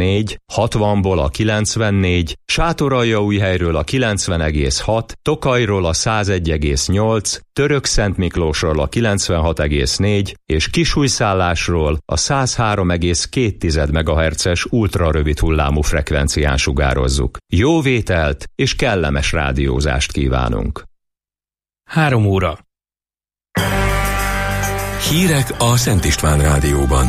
90,4, 60-ból a 94, Sátoraljaújhelyről a 90,6, Tokajról a 101,8, Törökszentmiklósról a 96,4 és Kisújszállásról a 103,2 MHz-es ultrarövid hullámú frekvencián sugározzuk. Jó vételt és kellemes rádiózást kívánunk! 3 óra. Hírek a Szent István Rádióban.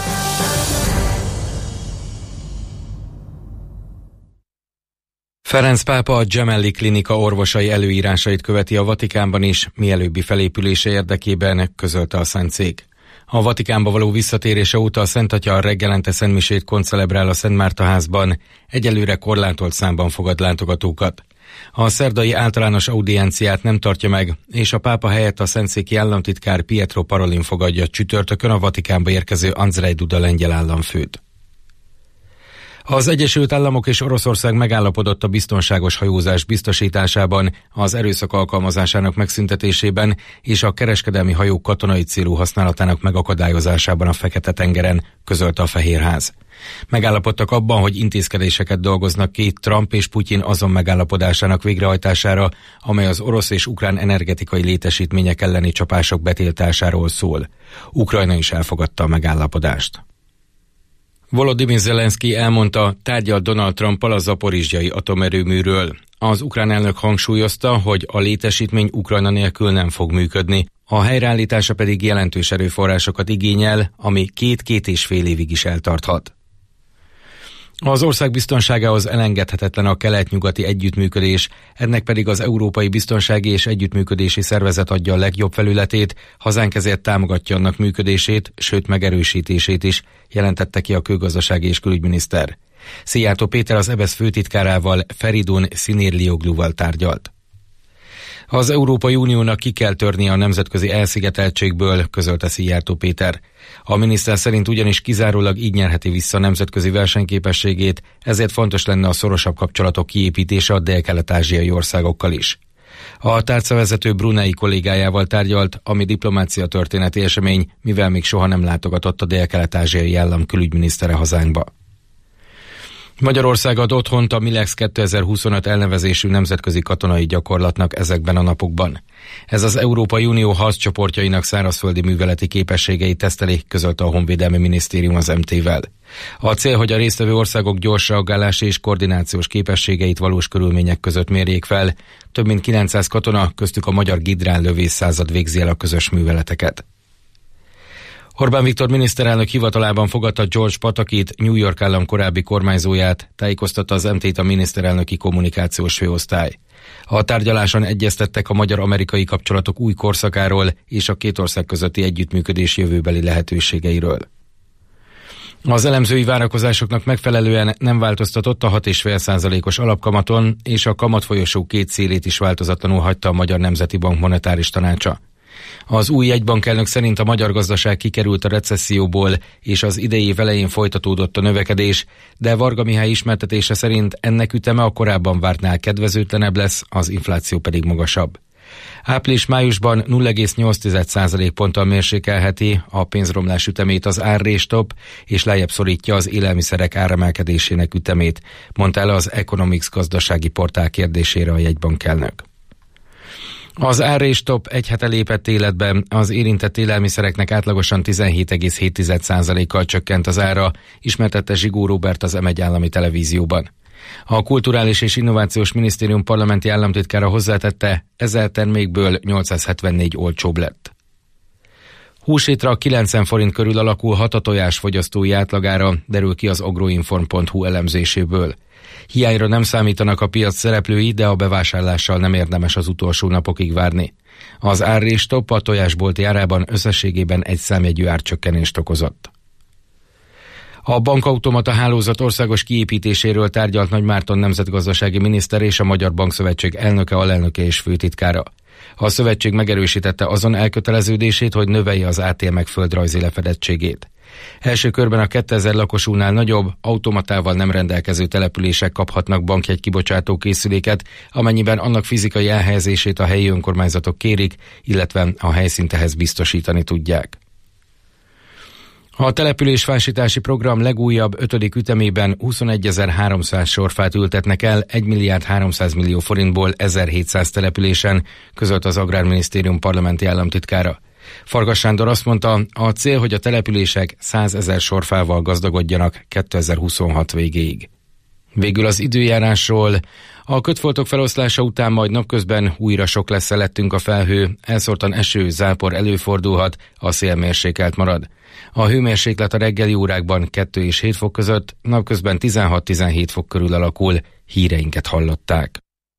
Ferenc pápa a Gemelli klinika orvosai előírásait követi a Vatikánban is, mielőbbi felépülése érdekében, közölte a Szentszék. A Vatikánba való visszatérése óta a Szent Atya reggelente szentmisét koncelebrál a Szent Márta házban, egyelőre korlátolt számban fogad látogatókat. A szerdai általános audienciát nem tartja meg, és a pápa helyett a szentszéki államtitkár Pietro Parolin fogadja csütörtökön a Vatikánba érkező Andrzej Duda lengyel államfőt. Az Egyesült Államok és Oroszország megállapodott a biztonságos hajózás biztosításában, az erőszak alkalmazásának megszüntetésében és a kereskedelmi hajók katonai célú használatának megakadályozásában a Fekete-tengeren, közölte a Fehérház. Megállapodtak abban, hogy intézkedéseket dolgoznak ki Trump és Putyin azon megállapodásának végrehajtására, amely az orosz és ukrán energetikai létesítmények elleni csapások betiltásáról szól. Ukrajna is elfogadta a megállapodást. Volodymyr Zelenszky elmondta, tárgyalt Donald Trumppal a zaporizsjai atomerőműről. Az ukrán elnök hangsúlyozta, hogy a létesítmény Ukrajna nélkül nem fog működni, a helyreállítása pedig jelentős erőforrásokat igényel, ami 2-2,5 évig is eltarthat. Az ország biztonságához elengedhetetlen a kelet-nyugati együttműködés, ennek pedig az Európai Biztonsági és Együttműködési Szervezet adja a legjobb felületét, hazánk ezért támogatja annak működését, sőt megerősítését is, jelentette ki a külgazdasági és külügyminiszter. Szijjártó Péter az EBESZ főtitkárával, Feridun Sinirliogluval tárgyalt. Az Európai Uniónak ki kell törnie a nemzetközi elszigeteltségből, közölte Szijjártó Péter. A miniszter szerint ugyanis kizárólag így nyerheti vissza a nemzetközi versenyképességét, ezért fontos lenne a szorosabb kapcsolatok kiépítése a dél-kelet-ázsiai országokkal is. A tárcavezető Brunei kollégájával tárgyalt, ami diplomácia történeti esemény, mivel még soha nem látogatott a dél-kelet-ázsiai állam külügyminisztere hazánkba. Magyarország ad otthont a MILEX 2025 elnevezésű nemzetközi katonai gyakorlatnak ezekben a napokban. Ez az Európai Unió harccsoportjainak szárazföldi műveleti képességeit teszteli, közölte a Honvédelmi Minisztérium az MT-vel. A cél, hogy a résztvevő országok gyors reagálási és koordinációs képességeit valós körülmények között mérjék fel. Több mint 900 katona, köztük a magyar Gidrán lövészszázad végzi el a közös műveleteket. Orbán Viktor miniszterelnök hivatalában fogadta George Patakit, New York állam korábbi kormányzóját, tájékoztatta az MT-t a miniszterelnöki kommunikációs főosztály. A tárgyaláson egyeztettek a magyar-amerikai kapcsolatok új korszakáról és a két ország közötti együttműködés jövőbeli lehetőségeiről. Az elemzői várakozásoknak megfelelően nem változtatott a 6,5%-os alapkamaton, és a kamatfolyosó két célét is változatlanul hagyta a Magyar Nemzeti Bank monetáris tanácsa. Az új jegybankelnök szerint a magyar gazdaság kikerült a recesszióból, és az idei év elején folytatódott a növekedés, de Varga Mihály ismertetése szerint ennek üteme a korábban vártnál kedvezőtlenebb lesz, az infláció pedig magasabb. Április-májusban 0,8% ponttal mérsékelheti a pénzromlás ütemét az árréstop, és lejjebb szorítja az élelmiszerek áremelkedésének ütemét, mondta el az Economics gazdasági portál kérdésére a jegybankelnök. Az árréstop egy hete lépett életbe, az érintett élelmiszereknek átlagosan 17,7%-kal csökkent az ára, ismertette Zsigó Róbert az M1 állami televízióban. A Kulturális és Innovációs Minisztérium parlamenti államtitkára hozzátette, 1000 termékből 874 olcsóbb lett. Húslétra 90 forint körül alakulhat a tojás fogyasztói átlagára, derül ki az agroinform.hu elemzéséből. Hiányra nem számítanak a piac szereplői, de a bevásárlással nem érdemes az utolsó napokig várni. Az árréstop a tojásbolti árában összességében egy számjegyű árcsökkenést okozott. A bankautomata hálózat országos kiépítéséről tárgyalt Nagymárton nemzetgazdasági miniszter és a Magyar Bankszövetség elnöke, alelnöke és főtitkára. A szövetség megerősítette azon elköteleződését, hogy növelje az ATM-ek földrajzi lefedettségét. Első körben a 2000 lakosúnál nagyobb, automatával nem rendelkező települések kaphatnak bankjegy kibocsátó készüléket, amennyiben annak fizikai elhelyezését a helyi önkormányzatok kérik, illetve a helyszínt ehhez biztosítani tudják. A településfásítási program legújabb 5. ütemében 21.300 sorfát ültetnek el 1 milliárd 300 millió forintból 1700 településen, közölt az Agrárminisztérium parlamenti államtitkára. Farkas Sándor azt mondta, a cél, hogy a települések 100 000 sorfával gazdagodjanak 2026 végéig. Végül az időjárásról. A kötfoltok feloszlása után majd napközben újra sok lesz felettünk a felhő, elszórtan eső, zápor előfordulhat, a szél mérsékelt marad. A hőmérséklet a reggeli órákban 2 és 7 fok között, napközben 16-17 fok körül alakul. Híreinket hallották.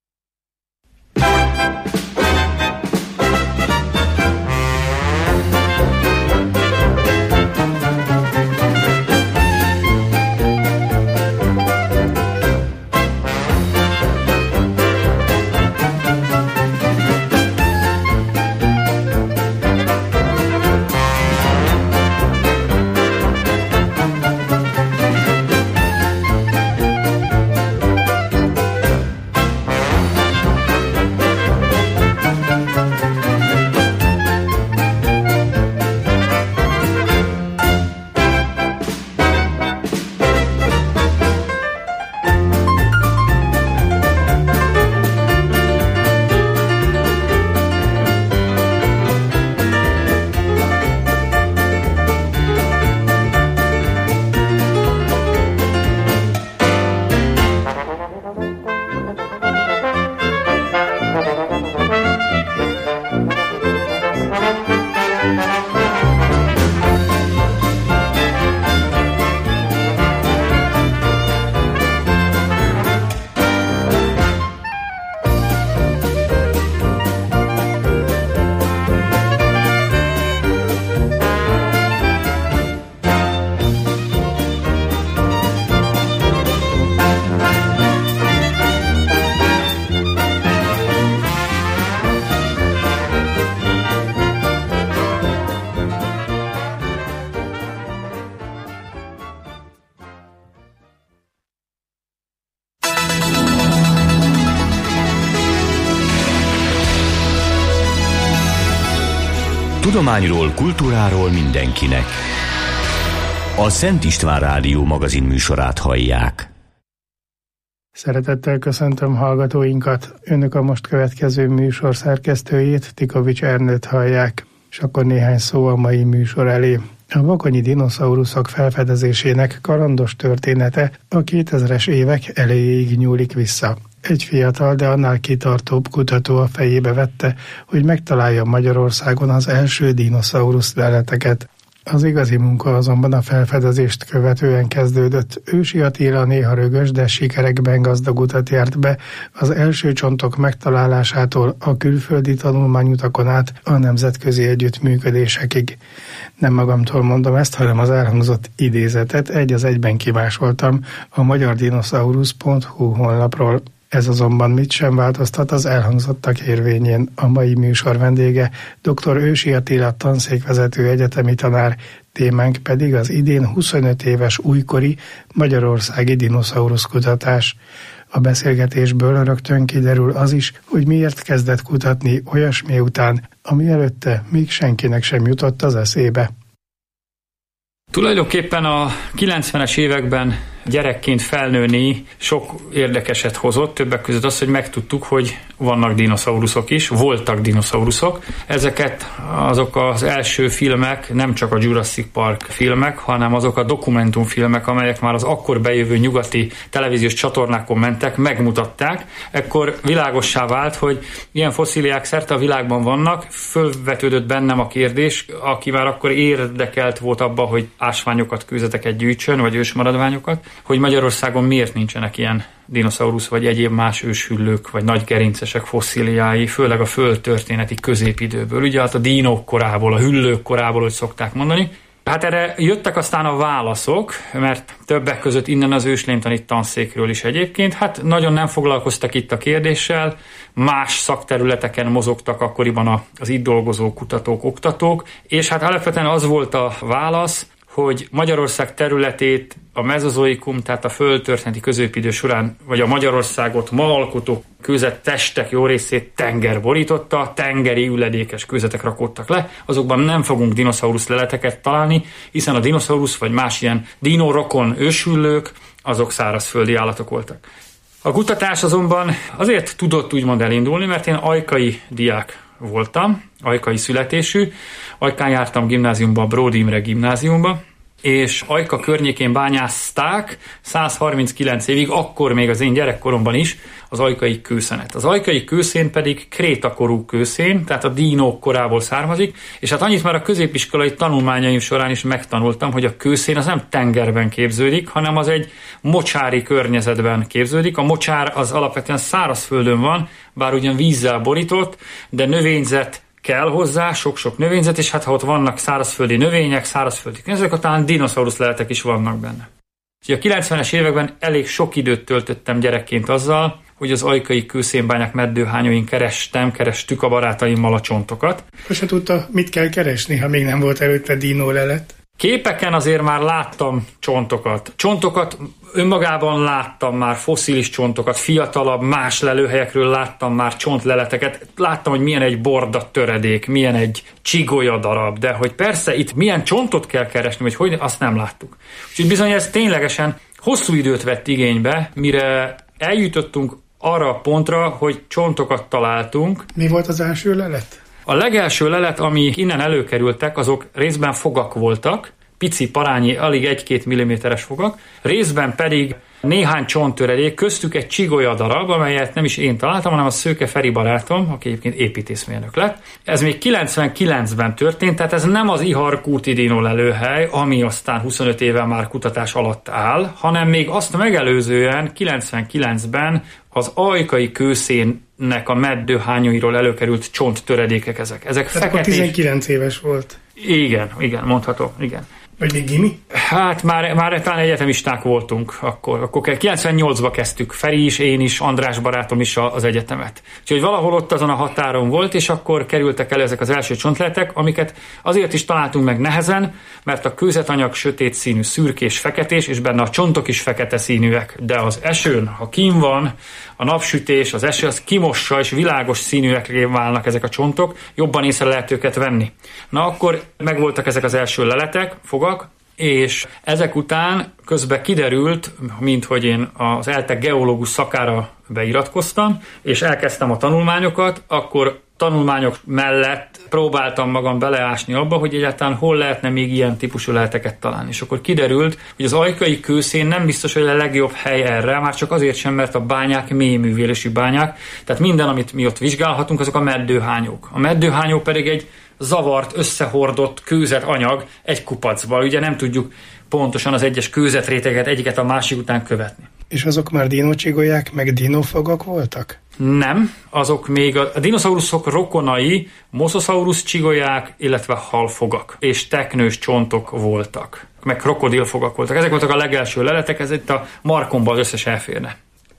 Tudományról, kultúráról mindenkinek. A Szent István Rádió magazin műsorát hallják. Szeretettel köszöntöm hallgatóinkat. Önök a most következő műsor szerkesztőjét, Tikovics Ernőt hallják. És akkor néhány szó a mai műsor elé. A vakonyi dinoszauruszok felfedezésének kalandos története a 2000-es évek elejéig nyúlik vissza. Egy fiatal, de annál kitartóbb kutató a fejébe vette, hogy megtalálja Magyarországon az első dinoszaurusz leleteket. Az igazi munka azonban a felfedezést követően kezdődött. Ősi Attila néha rögös, de sikerekben gazdag utat járt be az első csontok megtalálásától a külföldi tanulmányutakon át a nemzetközi együttműködésekig. Nem magamtól mondom ezt, hanem az elhangzott idézetet egy az egyben kimásoltam a magyardinosaurus.hu honlapról. Ez azonban mit sem változtat az elhangzottak érvényén. A mai műsor vendége dr. Ősi Attila tanszékvezető egyetemi tanár, témánk pedig az idén 25 éves újkori magyarországi dinoszaurusz kutatás. A beszélgetésből rögtön kiderül az is, hogy miért kezdett kutatni olyasmi után, ami előtte még senkinek sem jutott az eszébe. Tulajdonképpen a 90-es években gyerekként felnőni sok érdekeset hozott, többek között az, hogy megtudtuk, hogy vannak dinoszauruszok is, voltak dinoszauruszok. Ezeket azok az első filmek, nem csak a Jurassic Park filmek, hanem azok a dokumentumfilmek, amelyek már az akkor bejövő nyugati televíziós csatornákon mentek, megmutatták. Ekkor világossá vált, hogy ilyen fosszíliák szerte a világban vannak. Fölvetődött bennem a kérdés, aki már akkor érdekelt volt abba, hogy ásványokat, kőzeteket gyűjtsön, vagy ősmaradványokat, hogy Magyarországon miért nincsenek ilyen dinoszaurusz vagy egyéb más őshüllők, vagy nagy gerincesek fosszíliái, főleg a földtörténeti középidőből. Ugye hát a dínók korából, a hüllők korából, hogy szokták mondani. Hát erre jöttek aztán a válaszok, mert többek között innen az őslénytani tanszékről is egyébként. Hát nagyon nem foglalkoztak itt a kérdéssel, más szakterületeken mozogtak akkoriban az itt dolgozó kutatók, oktatók, és hát alapvetően az volt a válasz, hogy Magyarország területét a mezozoikum, tehát a földtörténeti középidő során, vagy a Magyarországot ma alkotó kőzettestek jó részét tenger borította, tengeri üledékes kőzetek rakódtak le, azokban nem fogunk dinoszaurusz leleteket találni, hiszen a dinoszaurusz vagy más ilyen dinórokon ősülők, azok szárazföldi állatok voltak. A kutatás azonban azért tudott úgymond elindulni, mert én ajkai diák voltam, ajkai születésű, Ajkán jártam gimnáziumba, Bródi Imre gimnáziumba, és Ajka környékén bányázták 139 évig, akkor még az én gyerekkoromban is az ajkai kőszenet. Az ajkai kőszén pedig krétakorú kőszén, tehát a dínók korából származik, és hát annyit már a középiskolai tanulmányaim során is megtanultam, hogy a kőszén az nem tengerben képződik, hanem az egy mocsári környezetben képződik. A mocsár az alapvetően szárazföldön van, bár ugyan vízzel borított, de növényzet kell hozzá, sok-sok növényzet, és hát ha ott vannak szárazföldi növények, szárazföldi környezetek, talán dinoszaurusz leletek is vannak benne. Úgyhogy a 90-es években elég sok időt töltöttem gyerekként azzal, hogy az ajkai kőszénbányák meddőhányain kerestük a barátaimmal a csontokat. Most se tudta, mit kell keresni, ha még nem volt előtte dinólelet. Képeken azért már láttam csontokat. Csontokat önmagában láttam már, fosszilis csontokat, fiatalabb, más lelőhelyekről láttam már csontleleteket. Láttam, hogy milyen egy borda töredék, milyen egy csigolya darab, de hogy persze itt milyen csontot kell keresni, vagy hogy, azt nem láttuk. Úgyhogy bizony ez ténylegesen hosszú időt vett igénybe, mire eljutottunk arra a pontra, hogy csontokat találtunk. Mi volt az első lelet? A legelső lelet, ami innen előkerültek, azok részben fogak voltak, pici, parányi, alig 1-2 mm-es fogak, részben pedig néhány csonttöredék, köztük egy csigolya darab, amelyet nem is én találtam, hanem a Szőke Feri barátom, aki egyébként építészmérnök lett. Ez még 99-ben történt, tehát ez nem az Iharkúti dinólelőhely, ami aztán 25 éve már kutatás alatt áll, hanem még azt megelőzően 99-ben az ajkai kőszénnek a meddőhányairól előkerült csonttöredékek ezek. Ezek feketék. 19 éves volt. Igen, mondható, igen. Vagy még gimi? Hát már talán egyetemisták voltunk akkor 98-ba kezdtük, Feri is, én is, András barátom is az egyetemet. Úgyhogy valahol ott azon a határon volt, és akkor kerültek el ezek az első csontleletek, amiket azért is találtunk meg nehezen, mert a kőzetanyag sötét színű, szürkés, feketés, és benne a csontok is fekete színűek. De az esőn, ha kín van, a napsütés, az eső, az kimossa, és világos színűekre válnak ezek a csontok, jobban észre lehet őket venni. Na akkor megvoltak ezek az első leletek, fogak, és ezek után közben kiderült, minthogy én az ELTE geológus szakára beiratkoztam, és elkezdtem a tanulmányokat, akkor tanulmányok mellett próbáltam magam beleásni abba, hogy egyáltalán hol lehetne még ilyen típusú leleteket találni. És akkor kiderült, hogy az ajkai kőszén nem biztos, hogy a legjobb hely erre, már csak azért sem, mert a bányák mélyművélésű bányák, tehát minden, amit mi ott vizsgálhatunk, azok a meddőhányók. A meddőhányó pedig egy zavart, összehordott kőzetanyag egy kupacba. Ugye nem tudjuk pontosan az egyes kőzetréteget egyiket a másik után követni. És azok már dinócsigolyák, meg dinófogak voltak? Nem, azok még a dinoszauruszok rokonai, Mosasaurus csigolyák, illetve halfogak és teknős csontok voltak, meg krokodilfogak voltak. Ezek voltak a legelső leletek, ez itt a markomban az összes elférne.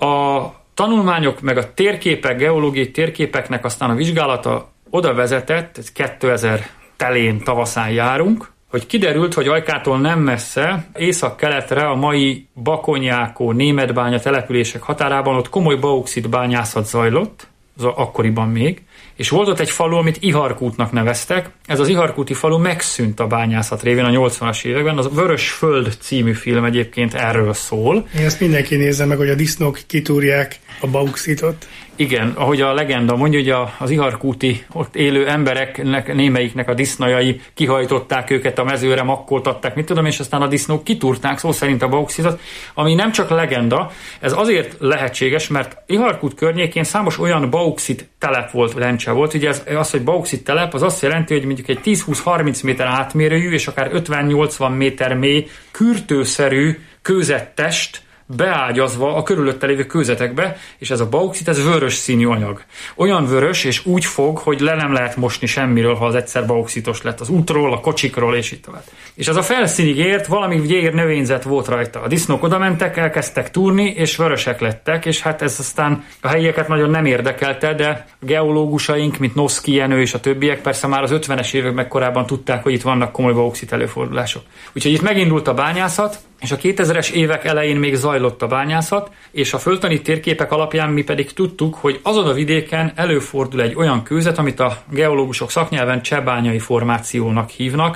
A tanulmányok, meg a térképek, geológiai térképeknek aztán a vizsgálata oda vezetett, 2000 telén tavaszán járunk, hogy kiderült, hogy Ajkától nem messze, észak-keletre a mai Bakonyákó, Németbánya települések határában ott komoly bauxit bányászat zajlott, az akkoriban még, és volt ott egy falu, amit Iharkútnak neveztek. Ez az Iharkúti falu megszűnt a bányászat révén a 80-as években. Az Vörös Föld című film egyébként erről szól. Ezt mindenki nézze meg, hogy a disznók kitúrják a bauxitot. Igen, ahogy a legenda mondja, hogy az iharkúti ott élő embereknek, némelyiknek a disznajai kihajtották őket a mezőre, makkoltatták, mit tudom, és aztán a disznók kitúrták szó szerint a bauxitot, ami nem csak legenda, ez azért lehetséges, mert Iharkút környékén számos olyan bauxit telep volt, lencse volt. Ugye az, hogy bauxit telep, az azt jelenti, hogy mondjuk egy 10-20-30 méter átmérőjű, és akár 50-80 méter mély, kürtőszerű kőzettest beágyazva a körülötte lévő kőzetekbe, és ez a bauxit, ez vörös színű anyag. Olyan vörös, és úgy fog, hogy le nem lehet mosni semmiről, ha az egyszer bauxitos lett. Az útról, a kocsikról, és így tovább. És ez a felszínig ért, valami gyér növényzet volt rajta. A disznók odamentek, elkezdtek túrni, és vörösek lettek, és hát ez aztán a helyieket nagyon nem érdekelte, de a geológusaink, mint Noszki Jenő és a többiek persze már az 50-es években korábban tudták, hogy itt vannak komoly bauxit előfordulások. Úgyhogy itt megindult a bányászat, és a 2000-es évek elején még zajlott a bányászat, és a földtani térképek alapján mi pedig tudtuk, hogy azon a vidéken előfordul egy olyan kőzet, amit a geológusok szaknyelven csehbányai formációnak hívnak.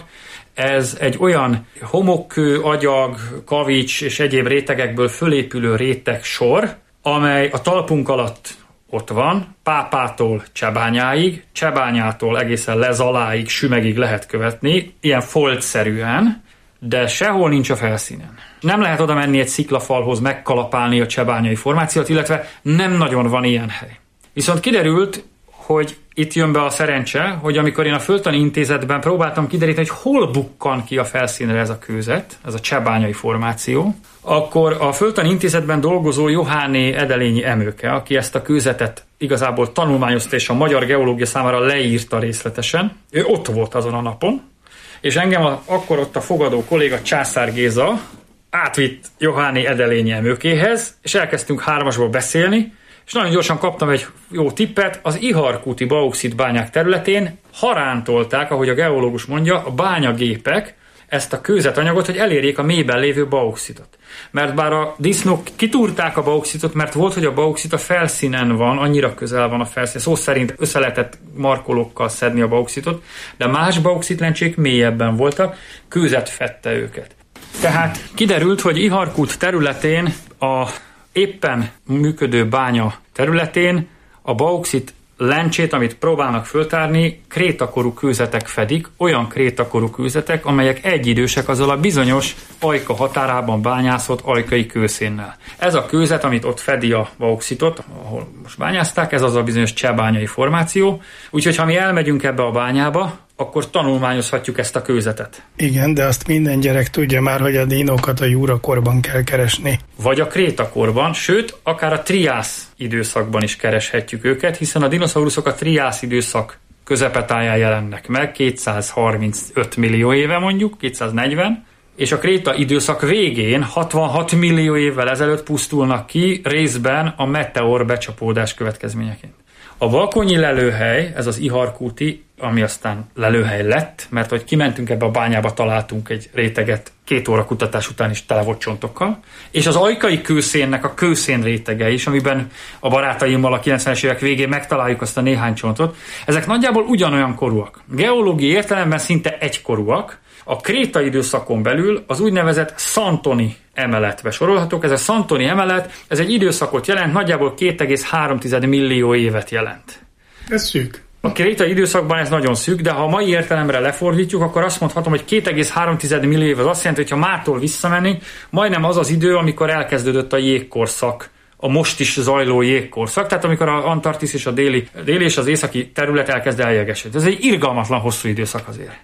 Ez egy olyan homokkő, agyag, kavics és egyéb rétegekből fölépülő réteg sor, amely a talpunk alatt ott van, Pápától Csehbányáig, Csehbányától egészen Lezaláig, Sümegig lehet követni, ilyen foltszerűen, de sehol nincs a felszínen. Nem lehet oda menni egy sziklafalhoz megkalapálni a csehbányai formációt, illetve nem nagyon van ilyen hely. Viszont kiderült, hogy itt jön be a szerencse, hogy amikor én a Földtani Intézetben próbáltam kideríteni, hogy hol bukkan ki a felszínre ez a kőzet, ez a csehbányai formáció, akkor a Földtani Intézetben dolgozó Johanné Edelényi Emőke, aki ezt a kőzetet igazából tanulmányozta és a magyar geológia számára leírta részletesen, ő ott volt azon a napon, és engem akkor ott a fogadó kolléga Császár Géza átvitt Johanné Edelényi Emőkéhez, és elkezdtünk hármasból beszélni, és nagyon gyorsan kaptam egy jó tippet, az iharkúti bauxit bányák területén harántolták, ahogy a geológus mondja, a bányagépek ezt a kőzetanyagot, hogy elérjék a mélyben lévő bauxitot. Mert bár a disznók kitúrták a bauxitot, mert volt, hogy a bauxit a felszínen van, annyira közel van a felszín, szó szerint össze lehetett markolókkal szedni a bauxitot, de más bauxitlencsék mélyebben voltak, kőzet fedte őket. Tehát kiderült, hogy Iharkút területén, a éppen működő bánya területén a bauxit lencsét, amit próbálnak föltárni, krétakorú kőzetek fedik, olyan krétakorú kőzetek, amelyek egyidősek azzal a bizonyos Ajka határában bányászott ajkai kőszénnel. Ez a kőzet, amit ott fedi a bauxitot, ahol most bányázták, ez az a bizonyos csehbányai formáció, úgyhogy ha mi elmegyünk ebbe a bányába, akkor tanulmányozhatjuk ezt a kőzetet. Igen, de azt minden gyerek tudja már, hogy a dinókat a júrakorban kell keresni. Vagy a krétakorban, sőt, akár a triász időszakban is kereshetjük őket, hiszen a dinoszauruszok a triász időszak közepetáján jelennek meg, 235 millió éve mondjuk, 240, és a kréta időszak végén 66 millió évvel ezelőtt pusztulnak ki részben a meteor becsapódás következményeként. A bakonyi lelőhely, ez az iharkúti, ami aztán lelőhely lett, mert hogy kimentünk ebbe a bányába, találtunk egy réteget 2 óra kutatás után is tele volt csontokkal, és az ajkai kőszénnek a kőszén rétege is, amiben a barátaimmal a 90-es évek végén megtaláljuk azt a néhány csontot, ezek nagyjából ugyanolyan korúak. Geológiai értelemben szinte egykorúak, a kréta időszakon belül az úgynevezett Santoni emeletbe sorolhatók. Ez a Santoni emelet, ez egy időszakot jelent, nagyjából 2,3 millió évet jelent. Ez szűk. A kréta időszakban ez nagyon szűk, de ha a mai értelemre lefordítjuk, akkor azt mondhatom, hogy 2,3 millió év az azt jelenti, hogy ha mától visszamenni, majdnem az az idő, amikor elkezdődött a jégkorszak, a most is zajló jégkorszak, tehát amikor az Antarktisz és a déli és az északi terület elkezd eljegesedni. Ez egy irgalmatlan hosszú időszak azért.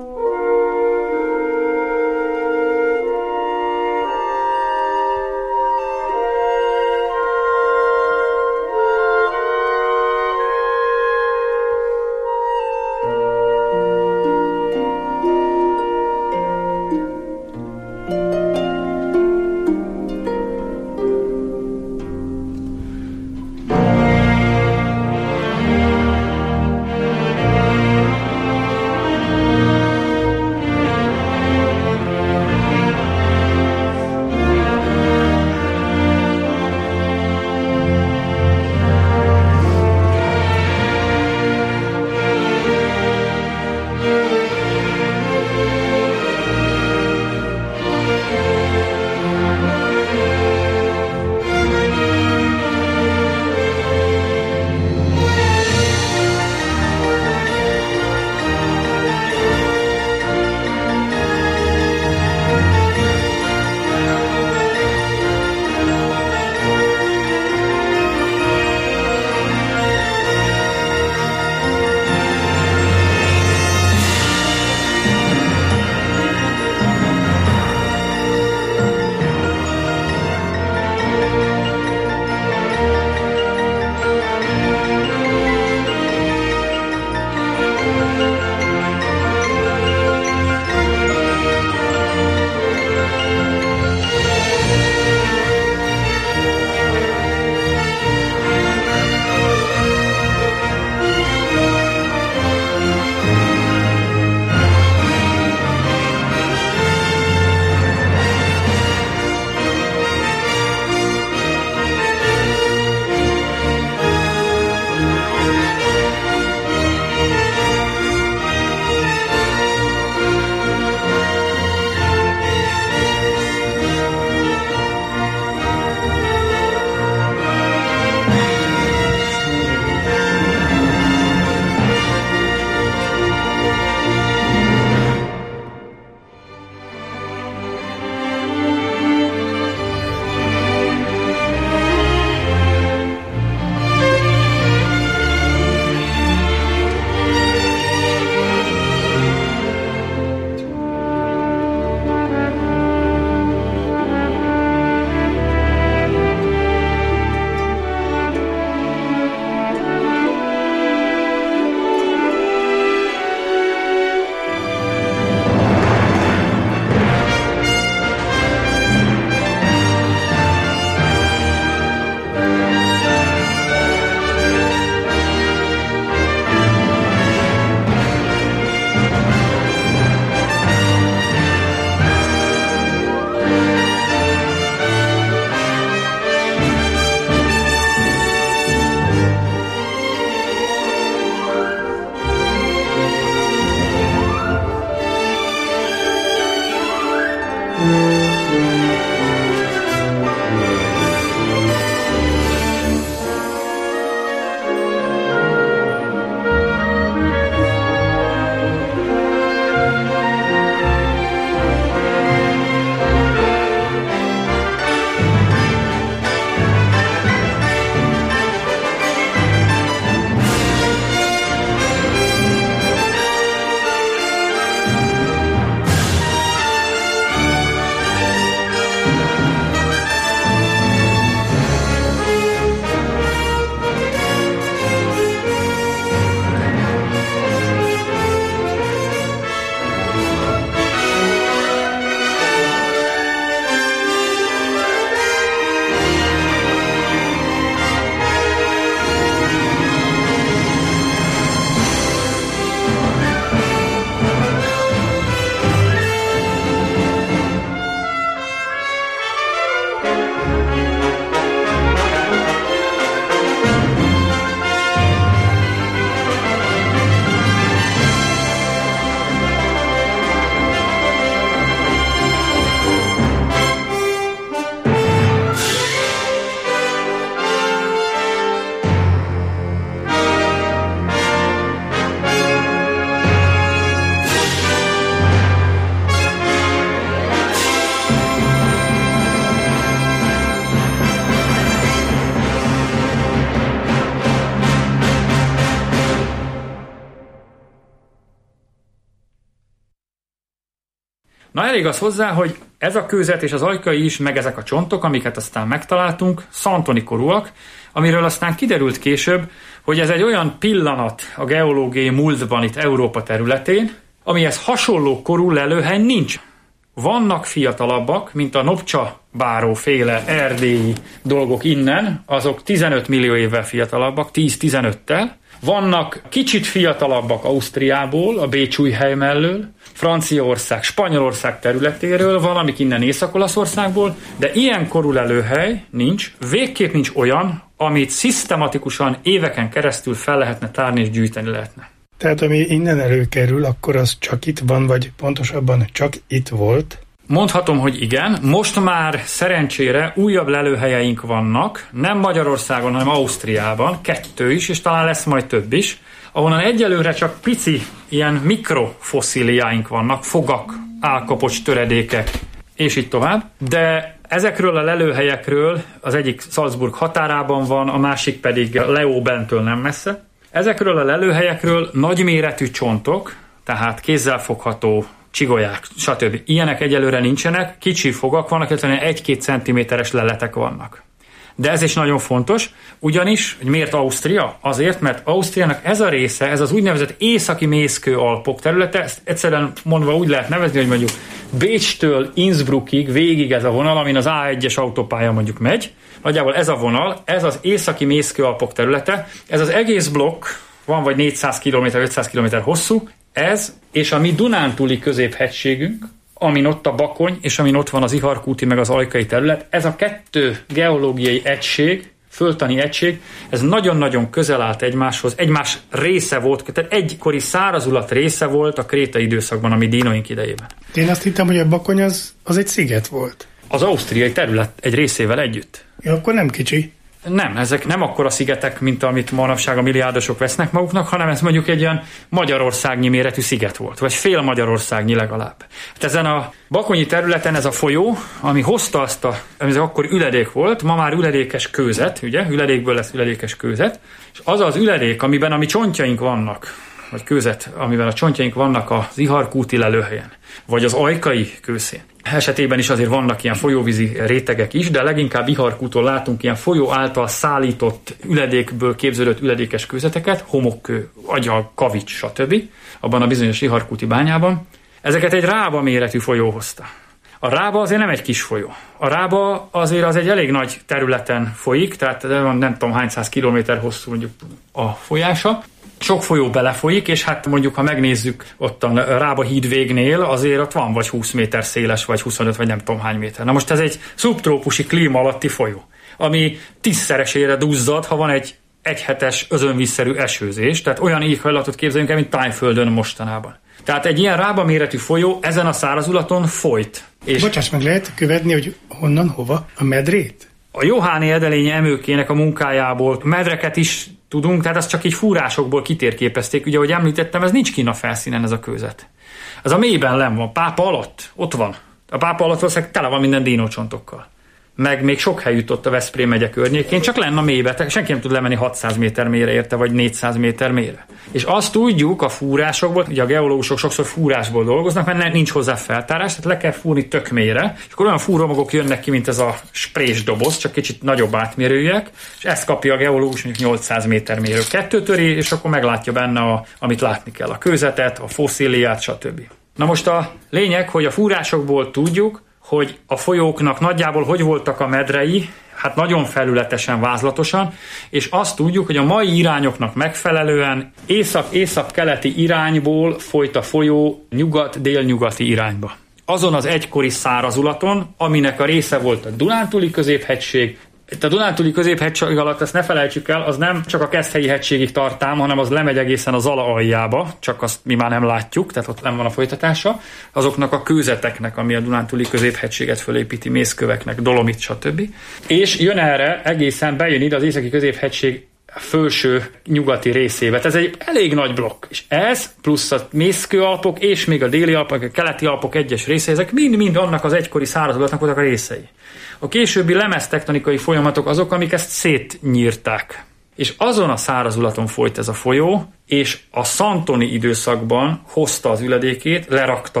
Na elég az hozzá, hogy ez a kőzet és az ajkai is, meg ezek a csontok, amiket aztán megtaláltunk, szantoni korúak, amiről aztán kiderült később, hogy ez egy olyan pillanat a geológiai múltban itt Európa területén, amihez hasonló korú lelőhely nincs. Vannak fiatalabbak, mint a Nopcsa-báró féle erdélyi dolgok innen, azok 15 millió évvel fiatalabbak, 10-15-tel. Vannak kicsit fiatalabbak Ausztriából, a Bécsújhely mellől, Franciaország, Spanyolország területéről, valamik innen Észak-Olaszországból, de ilyen korú lelőhely nincs, végképp nincs olyan, amit szisztematikusan éveken keresztül fel lehetne tárni és gyűjteni lehetne. Tehát ami innen előkerül, akkor az csak itt van, vagy pontosabban csak itt volt? Mondhatom, hogy igen. Most már szerencsére újabb lelőhelyeink vannak, nem Magyarországon, hanem Ausztriában, 2 is, és talán lesz majd több is, ahonnan egyelőre csak pici ilyen mikrofosszíliáink vannak, fogak, állkapocs, töredékek, és így tovább. De ezekről a lelőhelyekről az egyik Salzburg határában van, a másik pedig Leóbentől nem messze. Ezekről a lelőhelyekről nagyméretű csontok, tehát kézzelfogható csigolyák, stb. Ilyenek egyelőre nincsenek, kicsi fogak vannak, illetve 1-2 centiméteres leletek vannak. De ez is nagyon fontos, ugyanis, hogy miért Ausztria? Azért, mert Ausztriának ez a része, ez az úgynevezett északi mészkő Alpok területe, ezt egyszerűen mondva úgy lehet nevezni, hogy mondjuk Bécstől Innsbruckig végig ez a vonal, amin az A1-es autópálya mondjuk megy, nagyjából ez a vonal, ez az északi mészkő Alpok területe, ez az egész blokk, van vagy 400 km, 500 km hosszú, ez és a mi Dunántúli középhegységünk, amin ott a Bakony, és amin ott van az Iharkúti, meg az ajkai terület, ez a 2 geológiai egység, földtani egység, ez nagyon-nagyon közel állt egymáshoz, egymás része volt, tehát egykori szárazulat része volt a krétai időszakban, ami dinoink idejében. Én azt hittem, hogy a Bakony az egy sziget volt. Az ausztriai terület egy részével együtt. Ja, akkor nem kicsi. Nem, ezek nem akkora szigetek, mint amit manapság a milliárdosok vesznek maguknak, hanem ez mondjuk egy ilyen Magyarországnyi méretű sziget volt, vagy fél Magyarországnyi legalább. Hát ezen a bakonyi területen ez a folyó, ami hozta azt ez akkor üledék volt, ma már üledékes kőzet, ugye, üledékből lesz üledékes kőzet, és az az üledék, amiben a mi csontjaink vannak, vagy kőzet, amiben a csontjaink vannak az Iharkúti lelőhelyen, vagy az ajkai kőszén. Esetében is azért vannak ilyen folyóvízi rétegek is, de leginkább Iharkútól látunk ilyen folyó által szállított üledékből képződött üledékes kőzeteket, homokkő, agyag, kavics, stb. Abban a bizonyos Iharkúti bányában. Ezeket egy Rába méretű folyó hozta. A Rába azért nem egy kis folyó. A Rába azért az egy elég nagy területen folyik, tehát nem tudom hány száz kilométer hosszú mondjuk a folyása. Sok folyó belefolyik, és hát mondjuk, ha megnézzük ott a Rába híd végnél, azért ott van vagy 20 méter széles, vagy 25, vagy nem tudom hány méter. Na most ez egy szubtrópusi klíma alatti folyó, ami 10-szeresére duzzad, ha van egy egyhetes özönvízszerű esőzés, tehát olyan éghajlatot képzeljünk el, mint Tájföldön mostanában. Tehát egy ilyen Rába méretű folyó ezen a szárazulaton folyt. És bocsáss meg, lehet követni, hogy honnan, hova? A medrét? A Joháni Edelényi emőkének a munkájából medreket is tudunk, tehát azt csak így fúrásokból kitérképezték. Ugye, ahogy említettem, ez nincs kint a felszínen ez a kőzet. Ez a mélyben lenn van, Pápa alatt, ott van. A Pápa alatt valószínűleg tele van minden dinócsontokkal. Meg még sok hely jutott a Veszprém megye környékén, csak lenne a mélybe, tehát senki nem tud lemenni 600 méter mélyre érte, vagy 400 méter mélyre. És azt tudjuk a fúrásokból, ugye a geológusok sokszor fúrásból dolgoznak, mert nincs hozzá feltárás, tehát le kell fúrni tök mélyre, és akkor olyan fúromagok jönnek ki, mint ez a sprés doboz, csak kicsit nagyobb átmérőjűek, és ezt kapja a geológus mondjuk 800 méter mérő kettőtöri, és akkor meglátja benne, amit látni kell, a kőzetet, a fosszíliát, stb. Na most a lényeg, hogy a fúrásokból tudjuk, hogy a folyóknak nagyjából hogy voltak a medrei, hát nagyon felületesen, vázlatosan, és azt tudjuk, hogy a mai irányoknak megfelelően észak-keleti irányból folyt a folyó nyugat-délnyugati irányba. Azon az egykori szárazulaton, aminek a része volt a Dunántúli középhegység. Itt a Dunántúli középhegység alatt, ezt ne felejtsük el, az nem csak a Keszthelyi hegységig tartám, hanem az lemegy egészen a Zala aljába, csak azt mi már nem látjuk, tehát ott nem van a folytatása. Azoknak a kőzeteknek, ami a Dunántúli középhegységet fölépíti, mészköveknek, dolomit, stb. És jön erre, egészen bejön ide az északi középhegység felső nyugati részébe. Ez egy elég nagy blokk. És ez plusz a mészkőalpok, és még a déli alpok, a keleti alpok egyes részei, ezek mind-mind annak az egykori szárazulatnak voltak a részei. A későbbi lemeztektonikai folyamatok azok, amik ezt szétnyírták. És azon a szárazulaton folyt ez a folyó, és a szantoni időszakban hozta az üledékét, lerakta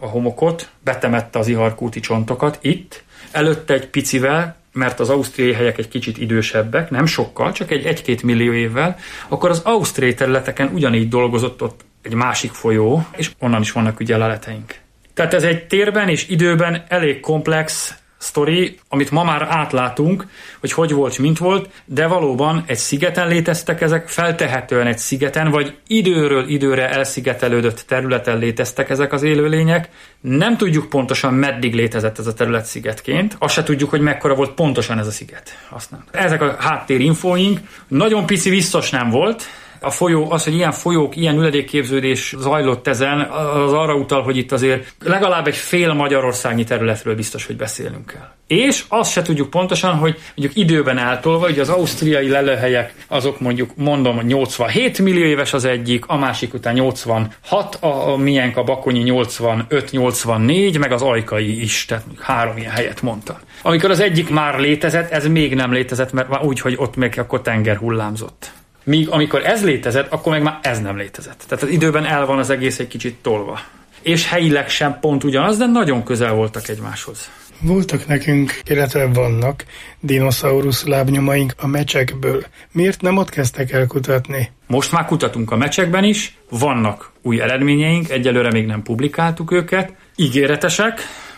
a homokot, betemette az iharkúti csontokat itt, előtte egy picivel, mert az ausztriai helyek egy kicsit idősebbek, nem sokkal, csak 1-2 millió évvel, akkor az ausztriai területeken ugyanígy dolgozott ott egy másik folyó, és onnan is vannak ugye leleteink. Tehát ez egy térben és időben elég komplex sztori, amit ma már átlátunk, hogy volt, mint volt, de valóban egy szigeten léteztek ezek, feltehetően egy szigeten, vagy időről időre elszigetelődött területen léteztek ezek az élőlények. Nem tudjuk pontosan, meddig létezett ez a terület szigetként, azt se tudjuk, hogy mekkora volt pontosan ez a sziget. Azt nem. Ezek a háttérinfóink, nagyon pici biztos nem volt. A folyó, az, hogy ilyen folyók, ilyen üledékképződés zajlott ezen, az arra utal, hogy itt azért legalább egy fél magyarországnyi területről biztos, hogy beszélnünk kell. És azt se tudjuk pontosan, hogy mondjuk időben eltolva, hogy az ausztriai lelőhelyek, azok mondom, 87 millió éves az egyik, a másik után 86, a miénk a bakonyi 85-84, meg az ajkai is, tehát 3 ilyen helyet mondtam. Amikor az egyik már létezett, ez még nem létezett, mert már úgy, hogy ott még akkor tenger hullámzott. Míg amikor ez létezett, akkor meg már ez nem létezett. Tehát az időben el van az egész egy kicsit tolva. És helyileg sem pont ugyanaz, de nagyon közel voltak egymáshoz. Voltak nekünk, illetve vannak dinoszaurusz lábnyomaink a mecsekből. Miért nem ott kezdtek el kutatni? Most már kutatunk a mecsekben is, vannak új eredményeink, egyelőre még nem publikáltuk őket, ígéretesek,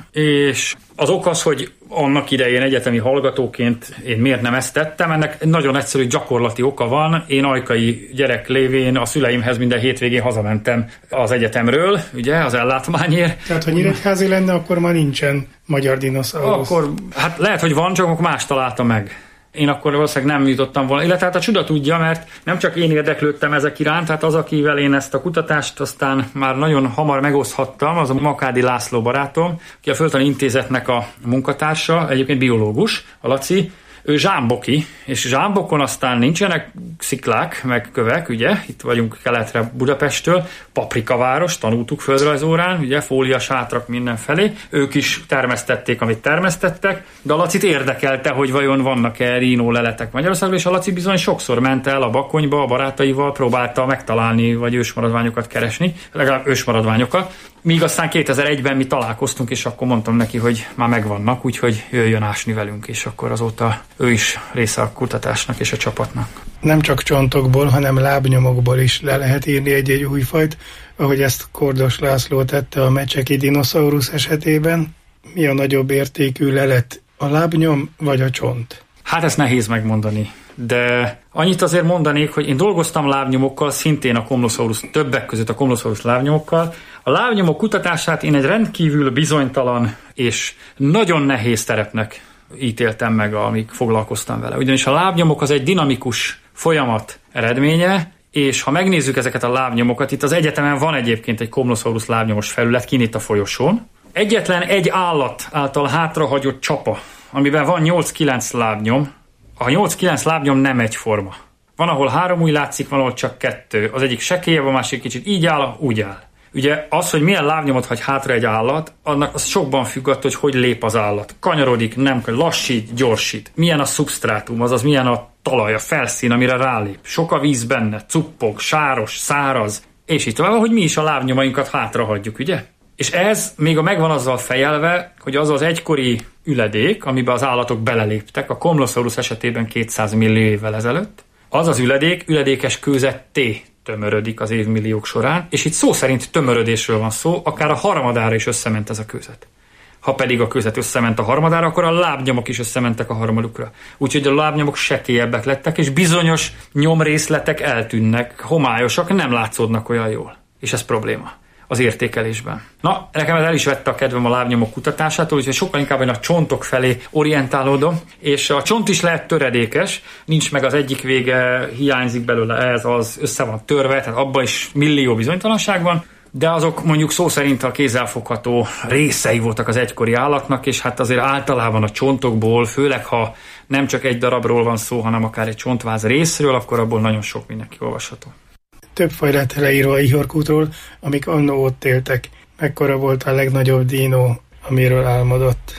és az ok az, hogy annak idején egyetemi hallgatóként én miért nem ezt tettem, ennek nagyon egyszerű gyakorlati oka van. Én ajkai gyerek lévén a szüleimhez minden hétvégén hazamentem az egyetemről, ugye, az ellátmányért. Tehát, ha Nyíregyházi lenne, akkor már nincsen magyar dinoszaurusz. Akkor, hát lehet, hogy van, csak akkor más találta meg. Én akkor valószínűleg nem jutottam volna. Illetve hát a csuda tudja, mert nem csak én érdeklődtem ezek iránt, tehát az, akivel én ezt a kutatást aztán már nagyon hamar megoszthattam, az a Makádi László barátom, aki a Földtani Intézetnek a munkatársa, egyébként biológus, a Laci. Ő zsámboki, és zsámbokon aztán nincsenek sziklák, meg kövek, ugye, itt vagyunk keletre Budapesttől, paprikaváros, tanultuk földrajzórán, ugye, fóliasátrak mindenfelé, ők is termesztették, amit termesztettek, de a Lacit érdekelte, hogy vajon vannak-e rínó leletek Magyarországon, és a Laci bizony sokszor ment el a Bakonyba, a barátaival, próbálta megtalálni, vagy ősmaradványokat keresni, legalább ősmaradványokat, míg aztán 2001-ben mi találkoztunk, és akkor mondtam neki, hogy már megvannak, úgyhogy jöjjön ásni velünk, és akkor azóta ő is része a kutatásnak és a csapatnak. Nem csak csontokból, hanem lábnyomokból is le lehet írni egy-egy új fajt, ahogy ezt Kordos László tette a mecseki dinoszaurusz esetében. Mi a nagyobb értékű lelet, a lábnyom vagy a csont? Hát ezt nehéz megmondani, de annyit azért mondanék, hogy én dolgoztam lábnyomokkal, szintén a Komlosaurus, többek között a Komlosaurus lábnyomokkal. A lábnyomok kutatását én egy rendkívül bizonytalan és nagyon nehéz terepnek ítéltem meg, amíg foglalkoztam vele. Ugyanis a lábnyomok az egy dinamikus folyamat eredménye, és ha megnézzük ezeket a lábnyomokat, itt az egyetemen van egyébként egy Komlosaurus lábnyomos felület kint itt a folyosón. Egyetlen egy állat által hátrahagyott csapa, amiben van 8-9 lábnyom, a 8-9 lábnyom nem egyforma. Van, ahol 3 ujj látszik, van, ahol csak 2. Az egyik sekélyebb, a másik kicsit így áll, úgy áll. Ugye az, hogy milyen lábnyomot hagy hátra egy állat, annak az sokban függ attól, hogy lép az állat. Kanyarodik, nem, lassít, gyorsít. Milyen a szubsztrátum, azaz milyen a talaj, a felszín, amire rálép. Sok a víz benne, cuppog, sáros, száraz, és így tovább, hogy mi is a lábnyomainkat hátrahagyjuk, ugye? És ez még megvan azzal fejelve, hogy az az egykori üledék, amiben az állatok beleléptek, a Komlosaurus esetében 200 millió évvel ezelőtt, az az üledékes kőzetté tömörödik az évmilliók során, és itt szó szerint tömörödésről van szó, akár a harmadára is összement ez a kőzet. Ha pedig a kőzet összement a harmadára, akkor a lábnyomok is összementek a harmadukra. Úgyhogy a lábnyomok sekélyebbek lettek, és bizonyos nyomrészletek eltűnnek, homályosak, nem látszódnak olyan jól. És ez probléma az értékelésben. Na, nekem ez el is vette a kedvem a lábnyomok kutatásától, úgyhogy sokkal inkább én a csontok felé orientálódom, és a csont is lehet töredékes, nincs meg az egyik vége, hiányzik belőle ez, az össze van törve, tehát abban is millió bizonytalanság van, de azok mondjuk szó szerint a kézzelfogható részei voltak az egykori állatnak, és hát azért általában a csontokból, főleg ha nem csak egy darabról van szó, hanem akár egy csontváz részről, akkor abból nagyon sok mindenki olvasható. Több fajlát leírva a ihorkútról, amik annó ott éltek. Mekkora volt a legnagyobb dínó, amiről álmodott?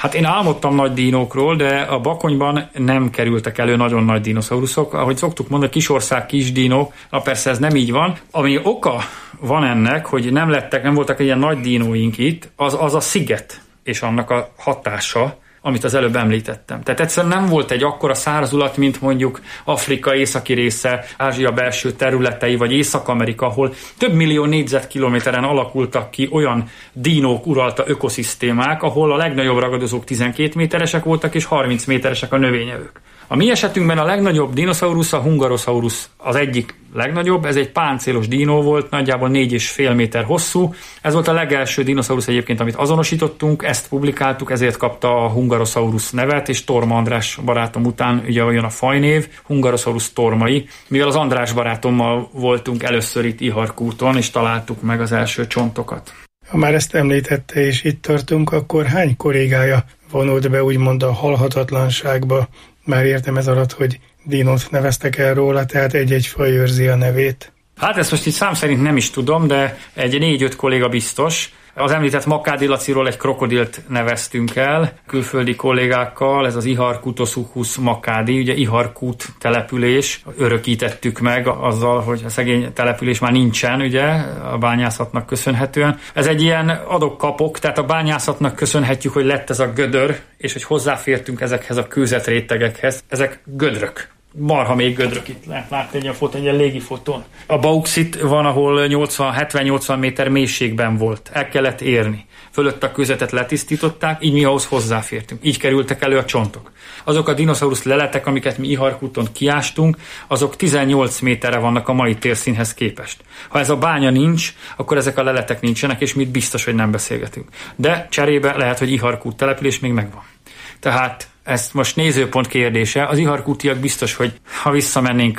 Hát én álmodtam nagy dinókról, de a Bakonyban nem kerültek elő nagyon nagy dinoszauruszok. Ahogy szoktuk mondani, kisország, kis dinók, persze ez nem így van. Ami oka van ennek, hogy nem voltak ilyen nagy dinóink itt, az a sziget és annak a hatása, amit az előbb említettem. Tehát egyszerűen nem volt egy akkora szárazulat, mint mondjuk Afrika északi része, Ázsia belső területei, vagy Észak-Amerika, ahol több millió négyzetkilométeren alakultak ki olyan dinók uralta ökoszisztémák, ahol a legnagyobb ragadozók 12 méteresek voltak, és 30 méteresek a növényevők. A mi esetünkben a legnagyobb dinoszaurusz, a Hungarosaurus az egyik legnagyobb, ez egy páncélos dinó volt, nagyjából 4,5 méter hosszú. Ez volt a legelső dinoszaurusz egyébként, amit azonosítottunk, ezt publikáltuk, ezért kapta a Hungarosaurus nevet, és Torma András barátom után ugye olyan a fajnév, Hungarosaurus tormai, mivel az András barátommal voltunk először itt Iharkúton, és találtuk meg az első csontokat. Ha már ezt említette, és itt tartunk, akkor hány kollégája vonult be úgymond a halhatatlanságba? Már értem ez alatt, hogy dinót neveztek el róla, tehát egy-egy faj őrzi a nevét. Hát ezt most így szám szerint nem is tudom, de egy 4-5 kolléga biztos. Az említett Makádi Laciról egy krokodilt neveztünk el, külföldi kollégákkal, ez az Iharkutosuchus Makádi, ugye Iharkút település, örökítettük meg azzal, hogy a szegény település már nincsen, ugye, a bányászatnak köszönhetően. Ez egy ilyen adok-kapok, tehát a bányászatnak köszönhetjük, hogy lett ez a gödör, és hogy hozzáfértünk ezekhez a kőzetrétegekhez. Ezek gödrök. Marha még gödrök, itt lehet látni a fotón, egy ilyen légifotón. A bauxit van, ahol 70-80 méter mélységben volt. El kellett érni. Fölött a kőzetet letisztították, így mi ahhoz hozzáfértünk. Így kerültek elő a csontok. Azok a dinoszaurusz leletek, amiket mi Iharkúton kiástunk, azok 18 méterre vannak a mai térszínhez képest. Ha ez a bánya nincs, akkor ezek a leletek nincsenek, és mi biztos, hogy nem beszélgetünk. De cserébe lehet, hogy Iharkút település még megvan. Tehát ez most nézőpont kérdése. Az iharkútiak biztos, hogy ha visszamennénk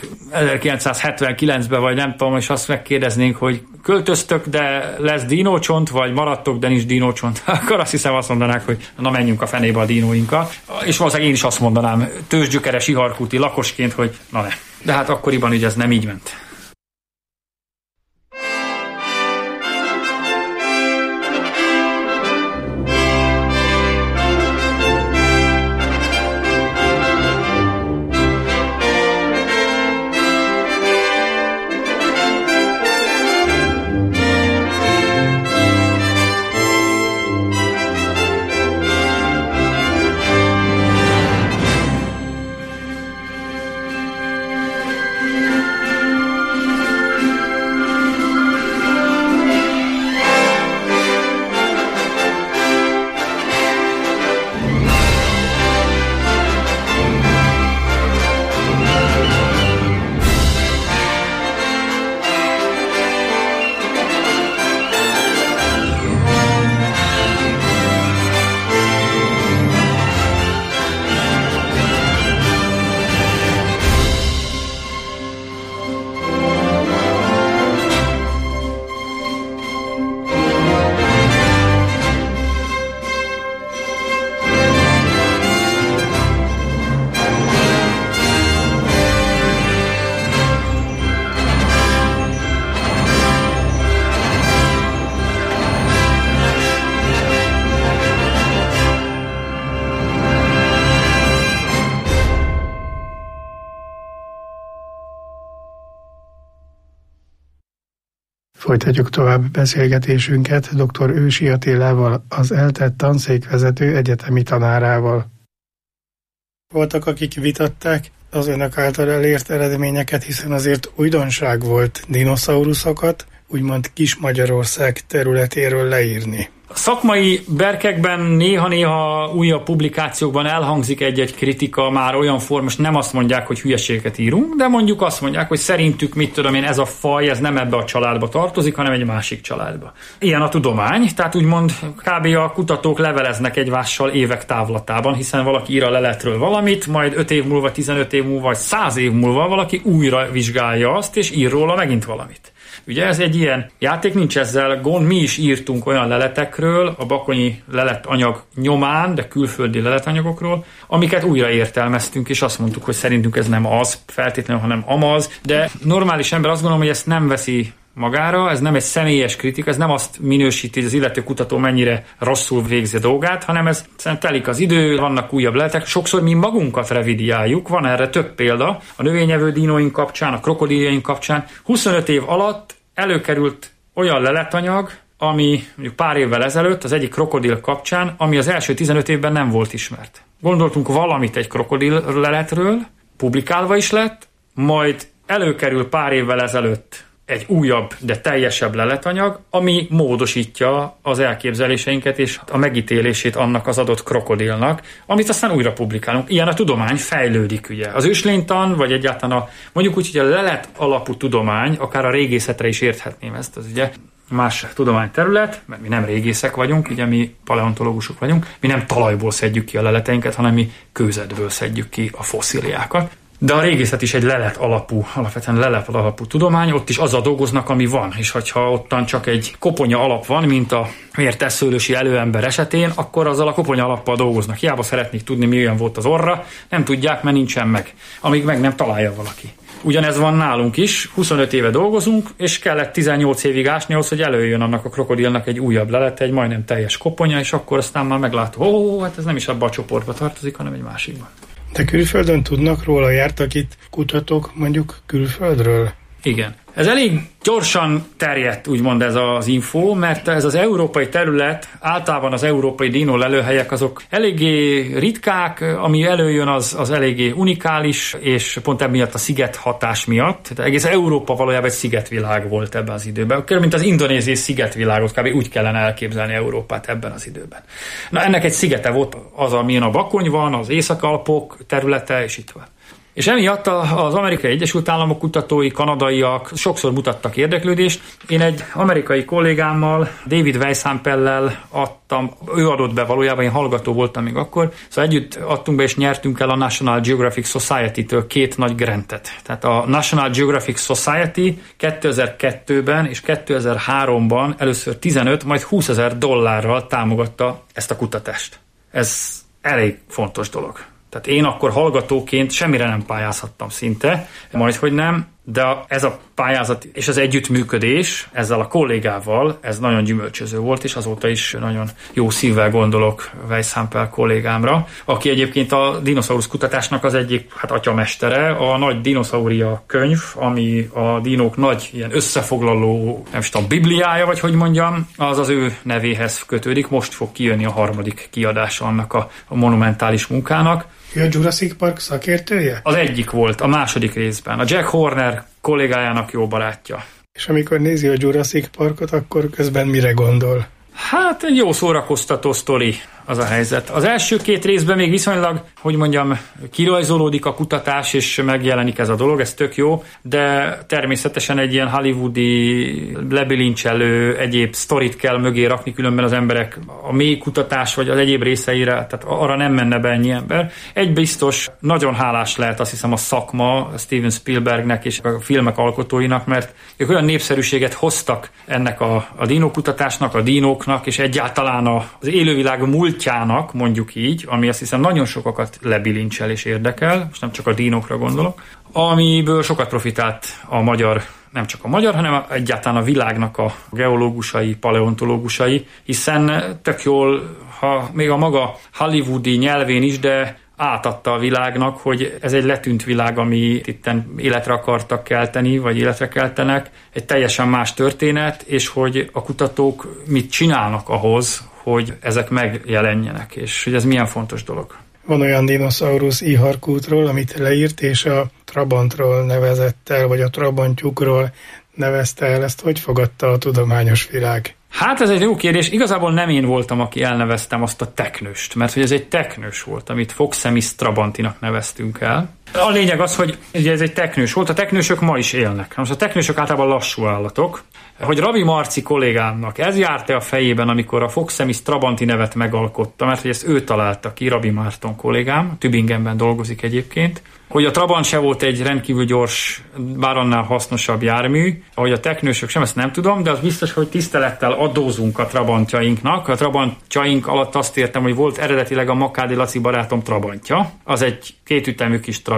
1979-be, vagy nem tudom, és azt megkérdeznénk, hogy költöztök, de lesz dinócsont, vagy maradtok, de nincs dinócsont, akkor azt hiszem azt mondanák, hogy na menjünk a fenébe a dinóinkkal. És valószínűleg én is azt mondanám tőzsgyökeres iharkúti lakosként, hogy na ne. De hát akkoriban ugye ez nem így ment. Folytatjuk tovább beszélgetésünket dr. Ősi Attilával, az ELTE tanszékvezető egyetemi tanárával. Voltak, akik vitatták az önök által elért eredményeket, hiszen azért újdonság volt dinoszauruszokat, úgymond kis Magyarország területéről leírni. A szakmai berkekben néha-néha újabb publikációkban elhangzik egy-egy kritika, már olyan formás, nem azt mondják, hogy hülyeségeket írunk, de mondjuk azt mondják, hogy szerintük, mit tudom én, ez a faj, ez nem ebbe a családba tartozik, hanem egy másik családba. Ilyen a tudomány, tehát úgymond kb. A kutatók leveleznek egymással évek távlatában, hiszen valaki ír a leletről valamit, majd 5 év múlva, 15 év múlva, vagy 100 év múlva valaki újra vizsgálja azt, és ír róla megint valamit. Ugye ez egy ilyen játék, nincs ezzel gond, mi is írtunk olyan leletekről, a bakonyi leletanyag nyomán, de külföldi leletanyagokról, amiket újra értelmeztünk, és azt mondtuk, hogy szerintünk ez nem az feltétlenül, hanem amaz, de normális ember azt gondolom, hogy ezt nem veszi magára, ez nem egy személyes kritika, ez nem azt minősíti, hogy az illető kutató mennyire rosszul végzi a dolgát, hanem ez telik az idő, vannak újabb leletek, sokszor mi magunkat revidiáljuk, van erre több példa, a növényevő dinóink kapcsán, a krokodiljaink kapcsán, 25 év alatt előkerült olyan leletanyag, ami mondjuk pár évvel ezelőtt az egyik krokodil kapcsán, ami az első 15 évben nem volt ismert. Gondoltunk valamit egy krokodil leletről, publikálva is lett, majd előkerül pár évvel ezelőtt egy újabb, de teljesebb leletanyag, ami módosítja az elképzeléseinket és a megítélését annak az adott krokodilnak, amit aztán újra publikálunk. Ilyen a tudomány fejlődik, ugye. Az őslénytan, vagy egyáltalán mondjuk úgy, hogy a lelet alapú tudomány, akár a régészetre is érthetném ezt, az ugye más tudományterület, mert mi nem régészek vagyunk, ugye mi paleontológusok vagyunk, mi nem talajból szedjük ki a leleteinket, hanem mi kőzetből szedjük ki a fosszíliákat. De a régészet is egy alapvetően lelet alapú tudomány, ott is azzal dolgoznak, ami van, és hogyha ottan csak egy koponya alap van, mint a vértesszőlősi előember esetén, akkor azzal a koponya alappal dolgoznak. Hiába szeretnék tudni, milyen volt az orra, nem tudják, mert nincsen meg, amíg meg nem találja valaki. Ugyanez van nálunk is, 25 éve dolgozunk, és kellett 18 évig ásni ahhoz, hogy előjön annak a krokodilnak egy újabb lelete, egy majdnem teljes koponya, és akkor aztán már meglátó, hát ez nem is abba a csoportba tartozik, hanem egy másikban. De külföldön tudnak róla, jártak itt kutatók mondjuk külföldről? Igen. Ez elég gyorsan terjedt, úgymond ez az info, mert ez az európai terület, általában az európai dinó lelőhelyek azok eléggé ritkák, ami előjön az eléggé unikális, és pont emiatt a sziget hatás miatt. Tehát egész Európa valójában egy szigetvilág volt ebben az időben. Mint az indonéziai szigetvilágot, kb. Úgy kellene elképzelni Európát ebben az időben. Na ennek egy szigete volt az, amilyen a Bakony van, az Észak-Alpok területe, és itt van. És emiatt az Amerikai Egyesült Államok kutatói, kanadaiak sokszor mutattak érdeklődést. Én egy amerikai kollégámmal, David Weishampellel adtam, ő adott be valójában, én hallgató voltam még akkor, szóval együtt adtunk be és nyertünk el a National Geographic Society-től 2 nagy grantet. Tehát a National Geographic Society 2002-ben és 2003-ban először 15, majd $20,000 támogatta ezt a kutatást. Ez elég fontos dolog. Tehát én akkor hallgatóként semmire nem pályázhattam szinte, majdhogy nem, de ez a pályázat és az együttműködés ezzel a kollégával, ez nagyon gyümölcsöző volt, és azóta is nagyon jó szívvel gondolok Weishampel kollégámra, aki egyébként a dinoszaurusz kutatásnak az egyik atyamestere, a Nagy Dinosauria könyv, ami a dinók nagy ilyen összefoglaló, nem tudom, bibliája, vagy hogy mondjam, az az ő nevéhez kötődik, most fog kijönni a 3. kiadása annak a monumentális munkának. Ő a Jurassic Park szakértője? Az egyik volt, a 2. részben. A Jack Horner kollégájának jó barátja. És amikor nézi a Jurassic Parkot, akkor közben mire gondol? Hát egy jó szórakoztató sztori az a helyzet. Az első 2 részben még viszonylag, hogy mondjam, kirajzolódik a kutatás, és megjelenik ez a dolog, ez tök jó, de természetesen egy ilyen hollywoodi lebilincselő egyéb sztorit kell mögé rakni, különben az emberek a mély kutatás vagy az egyéb részeire, tehát arra nem menne be ennyi ember. Egy biztos, nagyon hálás lehet azt hiszem a szakma Steven Spielbergnek és a filmek alkotóinak, mert ők olyan népszerűséget hoztak ennek a dinókutatásnak, a dinóknak, és egyáltalán az élővilág múltjának, mondjuk így, ami azt hiszem nagyon sokakat lebilincsel és érdekel, most nem csak a dinókra gondolok, amiből sokat profitált a magyar, nem csak a magyar, hanem egyáltalán a világnak a geológusai, paleontológusai, hiszen tök jól, ha még a maga hollywoodi nyelvén is, de átadta a világnak, hogy ez egy letűnt világ, amit itten életre akartak kelteni, vagy életre keltenek, egy teljesen más történet, és hogy a kutatók mit csinálnak ahhoz, hogy ezek megjelenjenek, és hogy ez milyen fontos dolog. Van olyan dinoszaurusz Iharkútról, amit leírt, és a Trabantról nevezett el, vagy a Trabantjukról nevezte el. Ezt hogy fogadta a tudományos világ? Hát ez egy jó kérdés. Igazából nem én voltam, aki elneveztem azt a teknőst, mert hogy ez egy teknős volt, amit Foxemis Trabantinak neveztünk el. A lényeg az, hogy ugye ez egy teknős volt, a teknősök ma is élnek. Most a teknősök általában lassú állatok. Hogy Rabi Marci kollégámnak ez járt-e a fejében, amikor a Foxemis Trabanti nevet megalkotta, mert hogy ezt ő találta ki, Rabi Márton kollégám, Tübingenben dolgozik egyébként, hogy a Trabant se volt egy rendkívül gyors, bár annál hasznosabb jármű, ahogy a teknősök sem, ezt nem tudom, de az biztos, hogy tisztelettel adózunk a Trabantjainknak. A Trabantjaink alatt azt értem, hogy volt eredetileg a Makádi Laci barátom Trabantja, az egy kétütemű kis Trabi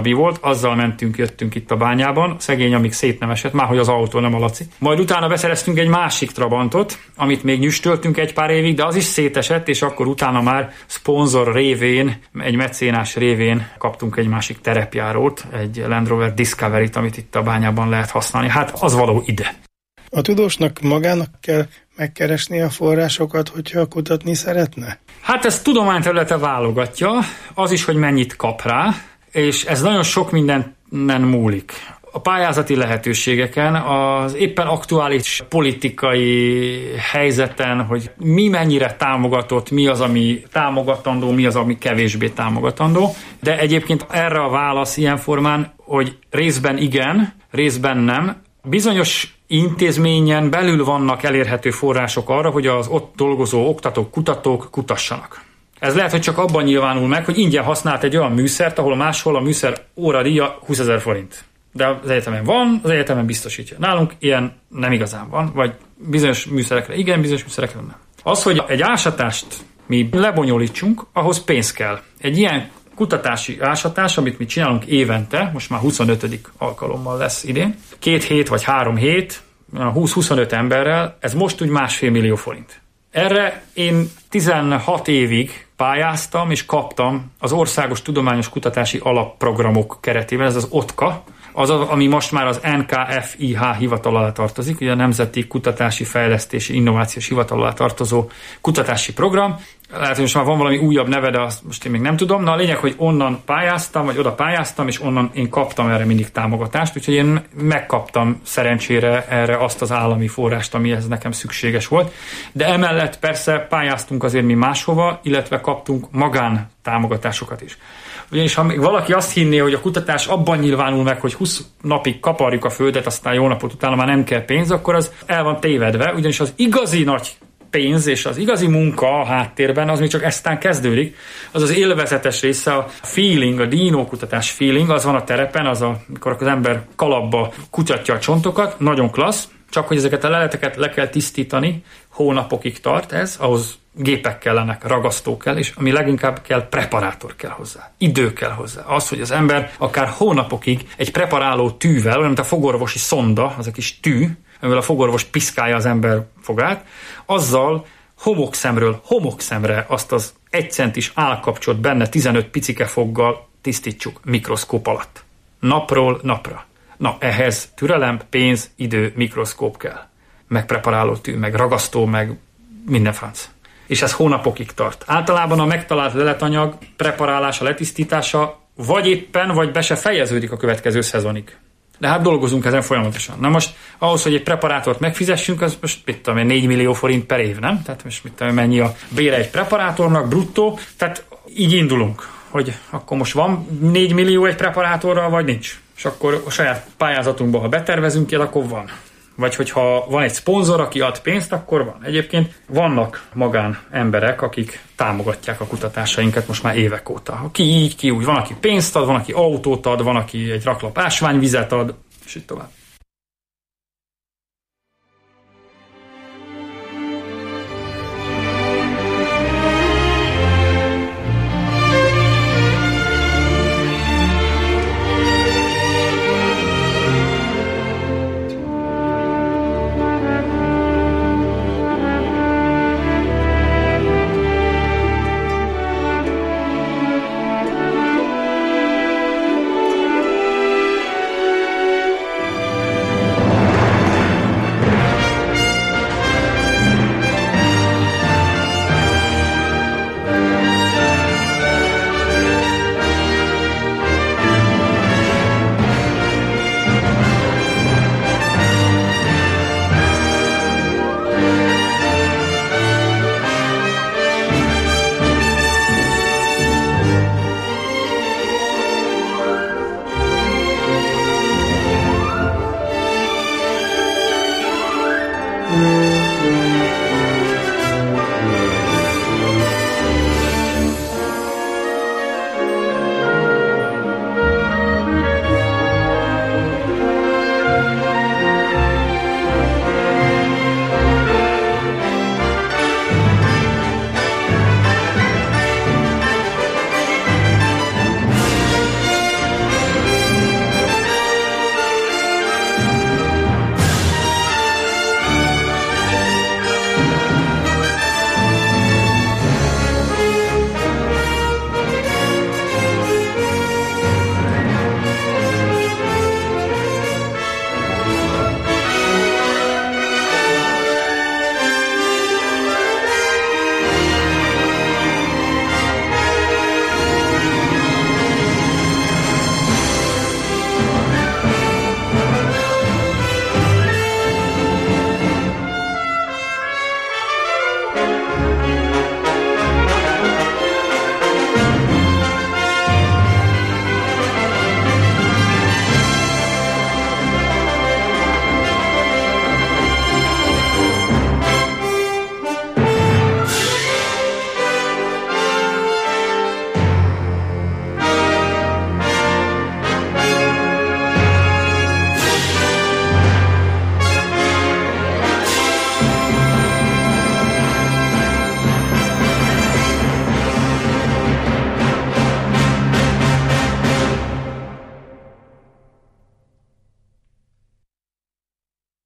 Trabi volt, azzal jöttünk itt a bányában, szegény, amíg szét nem esett, már hogy az autó, nem a Laci. Majd utána beszereztünk egy másik Trabantot, amit még nyüstöltünk egy pár évig, de az is szétesett, és akkor utána már szponzor révén, egy mecénás révén kaptunk egy másik terepjárót, egy Land Rover Discovery-t, amit itt a bányában lehet használni. Hát az való ide. A tudósnak magának kell megkeresni a forrásokat, hogyha kutatni szeretne? Hát ez tudományterülete válogatja, az is, hogy mennyit kap rá, és ez nagyon sok mindenen múlik. A pályázati lehetőségeken, az éppen aktuális politikai helyzeten, hogy mi mennyire támogatott, mi az, ami támogatandó, mi az, ami kevésbé támogatandó. De egyébként erre a válasz ilyen formán, hogy részben igen, részben nem. Bizonyos intézményen belül vannak elérhető források arra, hogy az ott dolgozó oktatók, kutatók kutassanak. Ez lehet, hogy csak abban nyilvánul meg, hogy ingyen használt egy olyan műszert, ahol máshol a műszer óradíja 20 000 forint. De az egyetemen van, az egyetemen biztosítja. Nálunk ilyen nem igazán van, vagy bizonyos műszerekre igen, bizonyos műszerekre nem. Az, hogy egy ásatást mi lebonyolítsunk, ahhoz pénz kell. Egy ilyen kutatási ásatás, amit mi csinálunk évente, most már 25. alkalommal lesz idén, 2 hét vagy 3 hét, 20-25 emberrel, ez most úgy 1,5 millió forint. Erre én 16 évig pályáztam és kaptam az Országos Tudományos Kutatási Alapprogramok keretében, ez az OTKA, az, ami most már az NKFIH hivatal alá tartozik, ugye a Nemzeti Kutatási Fejlesztési Innovációs Hivatal alá tartozó kutatási program. Lehet, hogy most már van valami újabb neve, de azt most én még nem tudom. Na a lényeg, hogy onnan pályáztam, vagy oda pályáztam, és onnan én kaptam erre mindig támogatást, úgyhogy én megkaptam szerencsére erre azt az állami forrást, amihez nekem szükséges volt. De emellett persze pályáztunk azért mi máshova, illetve kaptunk magán támogatásokat is. Ugyanis ha még valaki azt hinné, hogy a kutatás abban nyilvánul meg, hogy 20 napig kaparjuk a földet, aztán jó napot utána már nem kell pénz, akkor az el van tévedve, ugyanis az igazi nagy pénz és az igazi munka a háttérben, az még csak eztán kezdődik. Az az élvezetes része, a feeling, a dinókutatás feeling, az van a terepen, amikor az ember kalapba kutatja a csontokat, nagyon klassz, csak hogy ezeket a leleteket le kell tisztítani, hónapokig tart ez, ahhoz gépek kellenek, ragasztó kell, és ami leginkább kell, preparátor kell hozzá. Idő kell hozzá. Az, hogy az ember akár hónapokig egy preparáló tűvel, olyan, mint a fogorvosi szonda, az a kis tű, amivel a fogorvos piszkálja az ember fogát, azzal homokszemről homokszemre azt az 1 centis állkapcsot benne 15 picike foggal tisztítsuk mikroszkóp alatt. Napról napra. Na, ehhez türelem, pénz, idő, mikroszkóp kell. Meg preparáló tű, meg ragasztó, meg minden franc. És ez hónapokig tart. Általában a megtalált leletanyag preparálása, letisztítása vagy éppen, vagy be se fejeződik a következő szezonig. De hát dolgozunk ezen folyamatosan. Na most ahhoz, hogy egy preparátort megfizessünk, az most 4 millió forint per év, nem? Tehát most mennyi a bére egy preparátornak, bruttó. Tehát így indulunk, hogy akkor most van 4 millió egy preparátorral, vagy nincs. És akkor a saját pályázatunkban, ha betervezünk ilyet, akkor van. Vagy hogyha van egy szponzor, aki ad pénzt, akkor van. Egyébként vannak magán emberek, akik támogatják a kutatásainkat most már évek óta. Ki így, ki úgy. Van, aki pénzt ad, van, aki autót ad, van, aki egy raklap ásványvizet ad, és így tovább.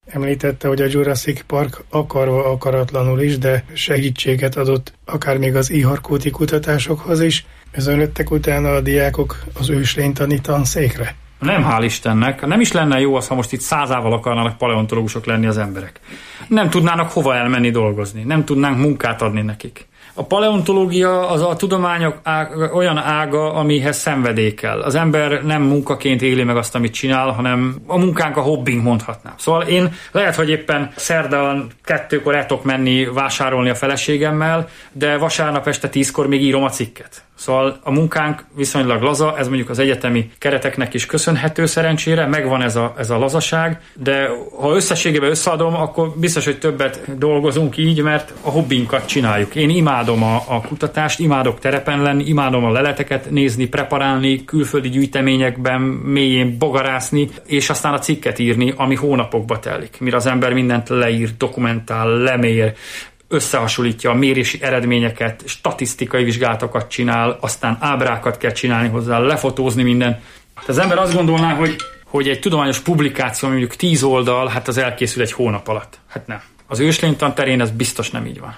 Említette, hogy a Jurassic Park akarva akaratlanul is, de segítséget adott akár még az iharkóti kutatásokhoz is. Özönlöttek utána a diákok az őslénytani tanszékre? Nem, hál' Istennek. Nem is lenne jó az, ha most itt 100-ával akarnának paleontológusok lenni az emberek. Nem tudnának hova elmenni dolgozni, nem tudnánk munkát adni nekik. A paleontológia az a tudományok olyan ága, amihez szenvedély kell. Az ember nem munkaként éli meg azt, amit csinál, hanem a munkánk a hobbink, mondhatnám. Szóval én lehet, hogy éppen szerdán 2-kor el tudok menni vásárolni a feleségemmel, de vasárnap este 10-kor még írom a cikket. Szóval a munkánk viszonylag laza, ez mondjuk az egyetemi kereteknek is köszönhető szerencsére, megvan ez a lazaság, de ha összességében összeadom, akkor biztos, hogy többet dolgozunk így, mert a hobbinkat csináljuk. Én imádom a kutatást, imádok terepen lenni, imádom a leleteket nézni, preparálni, külföldi gyűjteményekben mélyén bogarászni, és aztán a cikket írni, ami hónapokba telik, mire az ember mindent leír, dokumentál, lemér, összehasonlítja a mérési eredményeket, statisztikai vizsgálatokat csinál, aztán ábrákat kell csinálni hozzá, lefotózni minden. Az ember azt gondolná, hogy egy tudományos publikáció, mondjuk 10 oldal, hát az elkészül egy hónap alatt. Hát nem. Az őslénytan terén ez biztos nem így van.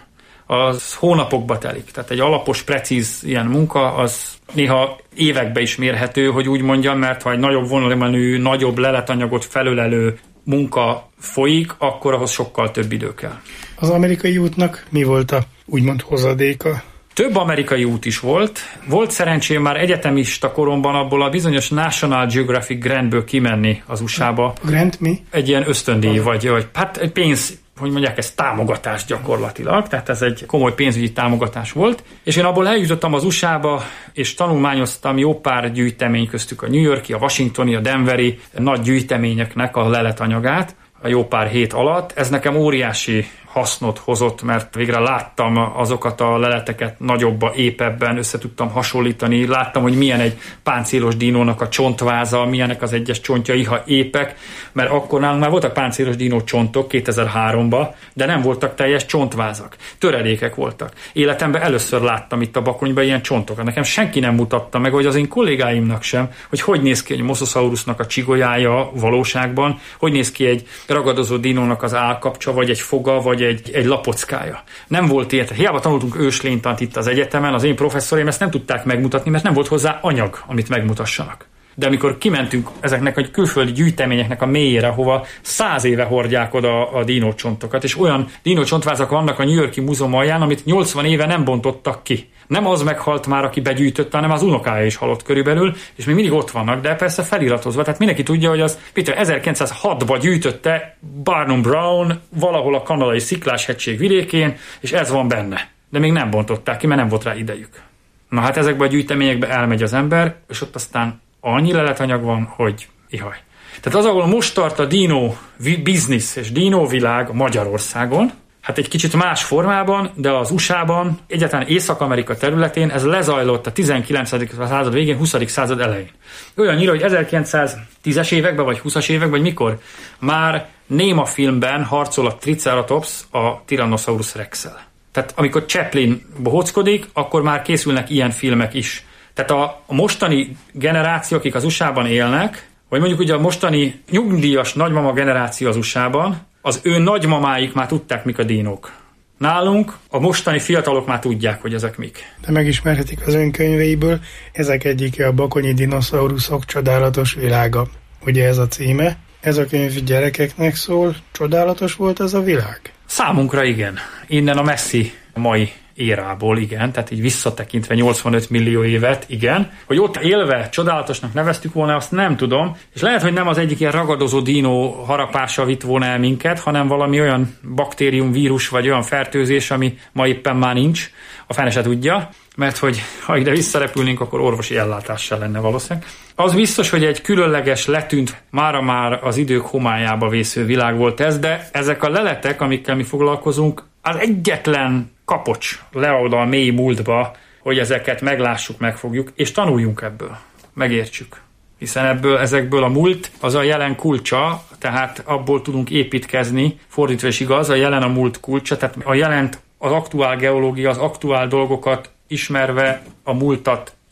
Az hónapokba telik. Tehát egy alapos, precíz ilyen munka, az néha évekbe is mérhető, hogy úgy mondjam, mert ha egy nagyobb vonalmenő, nagyobb leletanyagot felölelő munka folyik, akkor ahhoz sokkal több idő kell. Az amerikai útnak mi volt a úgymond hozadéka? Több amerikai út is volt. Volt szerencsém már egyetemista koromban abból a bizonyos National Geographic Grantből kimenni az USA-ba. Grant mi? Egy ilyen ösztöndíj, vagy hát egy pénz, hogy mondják, ez támogatás gyakorlatilag, tehát ez egy komoly pénzügyi támogatás volt, és én abból eljutottam az USA-ba, és tanulmányoztam jó pár gyűjtemény, köztük a New Yorki, a Washingtoni, a Denveri nagy gyűjteményeknek a leletanyagát a jó pár hét alatt. Ez nekem óriási hasznot hozott, mert végre láttam azokat a leleteket nagyobba, épebben, össze tudtam hasonlítani, láttam, hogy milyen egy páncélos dinónak a csontváza, milyenek az egyes csontjai, ha épek, mert akkor nálunk már voltak páncélos dinó csontok 2003-ban, de nem voltak teljes csontvázak, töredékek voltak. Életemben először láttam itt a Bakonyban ilyen csontokat. Nekem senki nem mutatta meg, hogy az én kollégáimnak sem, hogy néz ki egy Mosasaurusnak a csigolyája valóságban, hogy néz ki egy ragadozó dinónak az állkapcsa, vagy egy foga, vagy egy lapockája. Nem volt ilyen. Hiába tanultunk őslénytant itt az egyetemen, az én professzoraim ezt nem tudták megmutatni, mert nem volt hozzá anyag, amit megmutassanak. De amikor kimentünk ezeknek a külföldi gyűjteményeknek a mélyére, hova 100 éve hordják oda a dinócsontokat, és olyan dinócsontvázak vannak a New York-i múzeum alján, amit 80 éve nem bontottak ki. Nem az meghalt már, aki begyűjtötte, hanem az unokája is halott körülbelül, és még mindig ott vannak, de persze feliratozva. Tehát mindenki tudja, hogy az 1906-ban gyűjtötte Barnum Brown valahol a kanadai Sziklás-hegység vidékén, és ez van benne. De még nem bontották ki, mert nem volt rá idejük. Na hát ezekben a gyűjteményekbe elmegy az ember, és ott aztán annyi leletanyag van, hogy ihaj. Tehát az, ahol most tart a dino biznisz és dino világ Magyarországon, hát egy kicsit más formában, de az USA-ban, egyáltalán Észak-Amerika területén ez lezajlott a 19. század végén, 20. század elején. Olyannyira, hogy 1910-es években, vagy 20-as években, vagy mikor már néma filmben harcol a Triceratops a Tyrannosaurus Rex-el. Tehát amikor Chaplin bohóckodik, akkor már készülnek ilyen filmek is. Tehát a mostani generáció, akik az USA-ban élnek, vagy mondjuk ugye a mostani nyugdíjas nagymama generáció az USA-ban, az ő nagymamáik már tudták, mik a dinók. Nálunk a mostani fiatalok már tudják, hogy ezek mik. De megismerhetik az önkönyveiből, ezek egyike a Bakonyi dinoszauruszok csodálatos világa. Ugye ez a címe? Ez a könyv gyerekeknek szól, csodálatos volt ez a világ? Számunkra igen. Innen a messzi mai érából, igen, tehát így visszatekintve 85 millió évet, igen. Hogy ott élve csodálatosnak neveztük volna, azt nem tudom, és lehet, hogy nem az egyik ilyen ragadozó dínó harapása vitt volna el minket, hanem valami olyan baktérium, vírus, vagy olyan fertőzés, ami ma éppen már nincs, a fene se tudja, mert hogy ha ide visszarepülnénk, akkor orvosi ellátással lenne valószínűleg. Az biztos, hogy egy különleges, letűnt, mára már az idők homályába vésző világ volt ez, de ezek a leletek, amikkel mi foglalkozunk, az egyetlen kapocs leoda a mély múltba, hogy ezeket meglássuk, megfogjuk, és tanuljunk ebből, megértsük. Hiszen ezekből a múlt az a jelen kulcsa, tehát abból tudunk építkezni, fordítva is igaz, a jelen a múlt kulcsa, tehát a jelent, az aktuál geológia, az aktuál dolgokat ismerve a múltat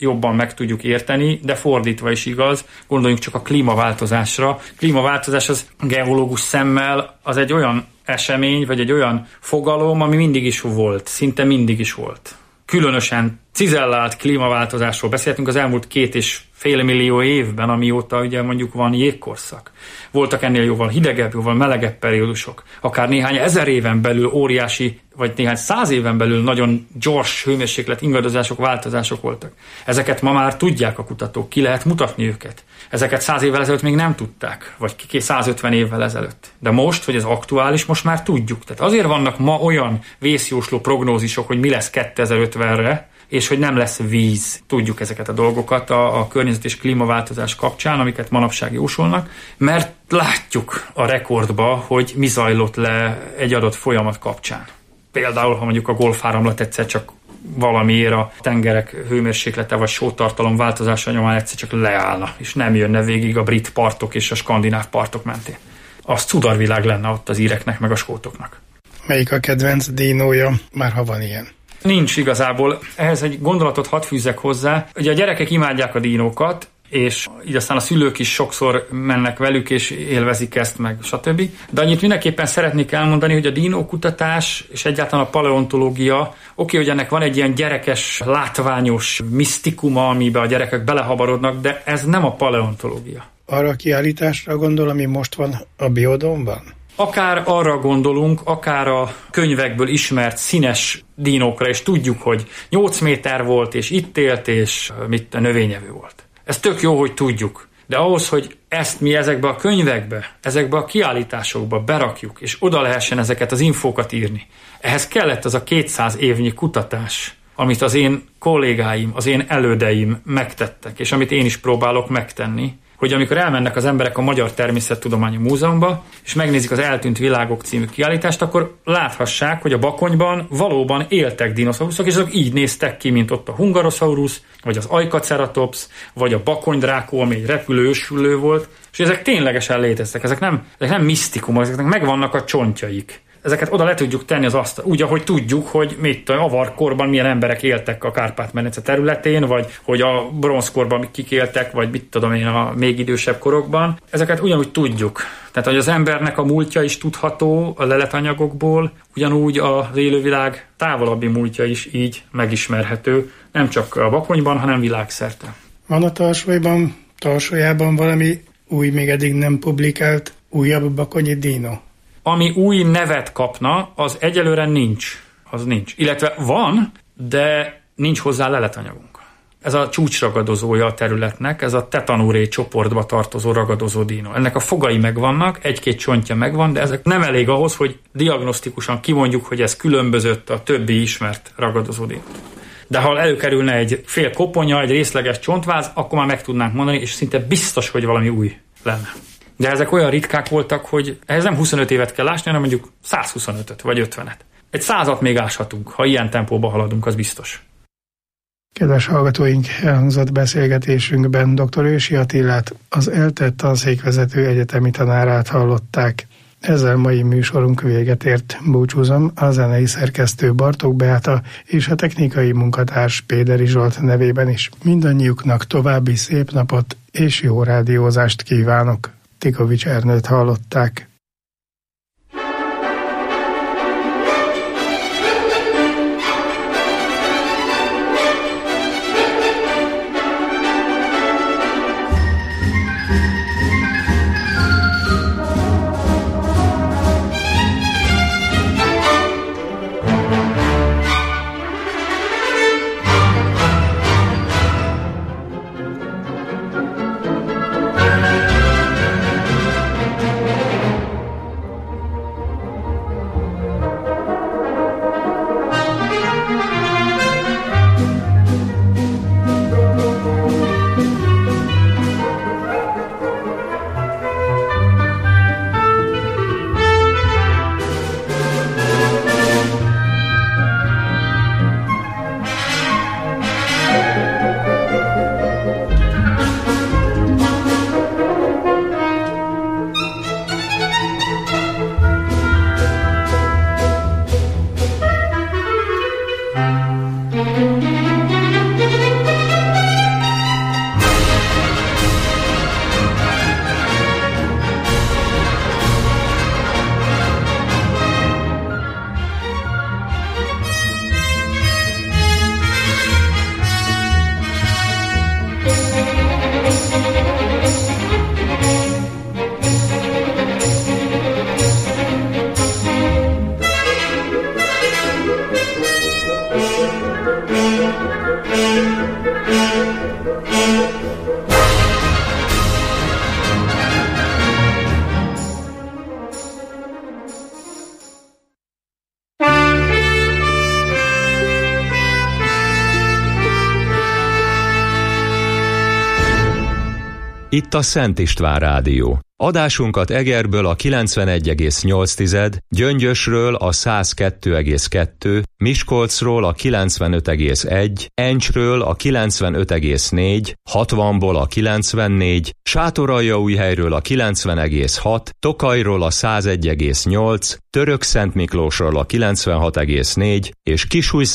jobban meg tudjuk érteni, de fordítva is igaz, gondoljunk csak a klímaváltozásra. Klímaváltozás az geológus szemmel az egy olyan esemény, vagy egy olyan fogalom, ami mindig is volt, szinte mindig is volt. Különösen cizellált klímaváltozásról beszéltünk az elmúlt 2,5 millió évben, amióta ugye mondjuk van jégkorszak. Voltak ennél jóval hidegebb, jóval melegebb periódusok. Akár néhány ezer éven belül óriási, vagy néhány 100 éven belül nagyon gyors hőmérséklet ingadozások, változások voltak. Ezeket ma már tudják a kutatók, ki lehet mutatni őket. Ezeket 100 évvel ezelőtt még nem tudták, vagy 150 évvel ezelőtt. De most, hogy ez aktuális, most már tudjuk. Tehát azért vannak ma olyan vészjósló prognózisok, hogy mi lesz 2050-re, és hogy nem lesz víz. Tudjuk ezeket a dolgokat a környezet és klímaváltozás kapcsán, amiket manapság jósolnak, mert látjuk a rekordba, hogy mi zajlott le egy adott folyamat kapcsán. Például, ha mondjuk a Golfáramlat egyszer csak valamiért a tengerek hőmérséklete vagy sótartalom változása nyomán egyszer csak leállna, és nem jönne végig a brit partok és a skandináv partok mentén. Az cudarvilág lenne ott az íreknek meg a skótoknak. Melyik a kedvenc dinója, már ha van ilyen? Nincs igazából. Ehhez egy gondolatot hadd fűzzek hozzá. Ugye a gyerekek imádják a dinókat, és így aztán a szülők is sokszor mennek velük, és élvezik ezt, meg stb. De annyit mindenképpen szeretnék elmondani, hogy a dinókutatás és egyáltalán a paleontológia, oké, hogy ennek van egy ilyen gyerekes, látványos misztikuma, amiben a gyerekek belehabarodnak, de ez nem a paleontológia. Arra a kiállításra gondol, ami most van a Biodómban? Akár arra gondolunk, akár a könyvekből ismert színes dinókra, és tudjuk, hogy 8 méter volt, és itt élt, és mit növényevő volt. Ez tök jó, hogy tudjuk, de ahhoz, hogy ezt mi ezekbe a könyvekbe, ezekbe a kiállításokba berakjuk, és oda lehessen ezeket az infókat írni, ehhez kellett az a 200 évnyi kutatás, amit az én kollégáim, az én elődeim megtettek, és amit én is próbálok megtenni, hogy amikor elmennek az emberek a Magyar Természettudományi Múzeumba, és megnézik az Eltűnt világok című kiállítást, akkor láthassák, hogy a Bakonyban valóban éltek dinoszauruszok, és azok így néztek ki, mint ott a Hungarosaurus, vagy az Aikaceratops, vagy a Bakony-drákó, ami egy repülő ősülő volt, és ezek ténylegesen léteztek, ezek nem misztikumok, ezeknek megvannak a csontjaik. Ezeket oda le tudjuk tenni az asztal, úgy, ahogy tudjuk, hogy mit a avarkorban milyen emberek éltek a Kárpát-medence területén, vagy hogy a bronzkorban kik éltek, vagy mit tudom én a még idősebb korokban. Ezeket ugyanúgy tudjuk. Tehát, hogy az embernek a múltja is tudható a leletanyagokból, ugyanúgy az élővilág távolabbi múltja is így megismerhető, nem csak a Bakonyban, hanem világszerte. Van a Tarsójában valami új, még eddig nem publikált, újabb bakonyi dino? Ami új nevet kapna, az egyelőre nincs. Az nincs. Illetve van, de nincs hozzá leletanyagunk. Ez a csúcsragadozója a területnek, ez a Tetanurae csoportba tartozó ragadozó dino. Ennek a fogai megvannak, egy-két csontja megvan, de ezek nem elég ahhoz, hogy diagnosztikusan kimondjuk, hogy ez különbözött a többi ismert ragadozó dino. De ha előkerülne egy fél koponya, egy részleges csontváz, akkor már meg tudnánk mondani, és szinte biztos, hogy valami új lenne. De ezek olyan ritkák voltak, hogy ehhez nem 25 évet kell ásni, hanem mondjuk 125-öt vagy 50-et. Egy 100-at még áshatunk, ha ilyen tempóba haladunk, az biztos. Kedves hallgatóink, elhangzott beszélgetésünkben dr. Ősi Attilát, az ELTE tanszékvezető egyetemi tanárát hallották. Ezzel mai műsorunk véget ért. Búcsúzom a zenei szerkesztő Bartók Beáta és a technikai munkatárs Péderi Zsolt nevében is. Mindannyiuknak további szép napot és jó rádiózást kívánok. Tikovics Ernőt hallották. Itt a Szent István Rádió. Adásunkat Egerből a 91,8, Gyöngyösről a 102,2, Miskolcról a 95,1, Encsről a 95,4, 60-ból a 94, Sátoraljaújhelyről a 90,6, Tokajról a 101,8, Törökszentmiklósról a 96,4 és Kisújszentmihalomról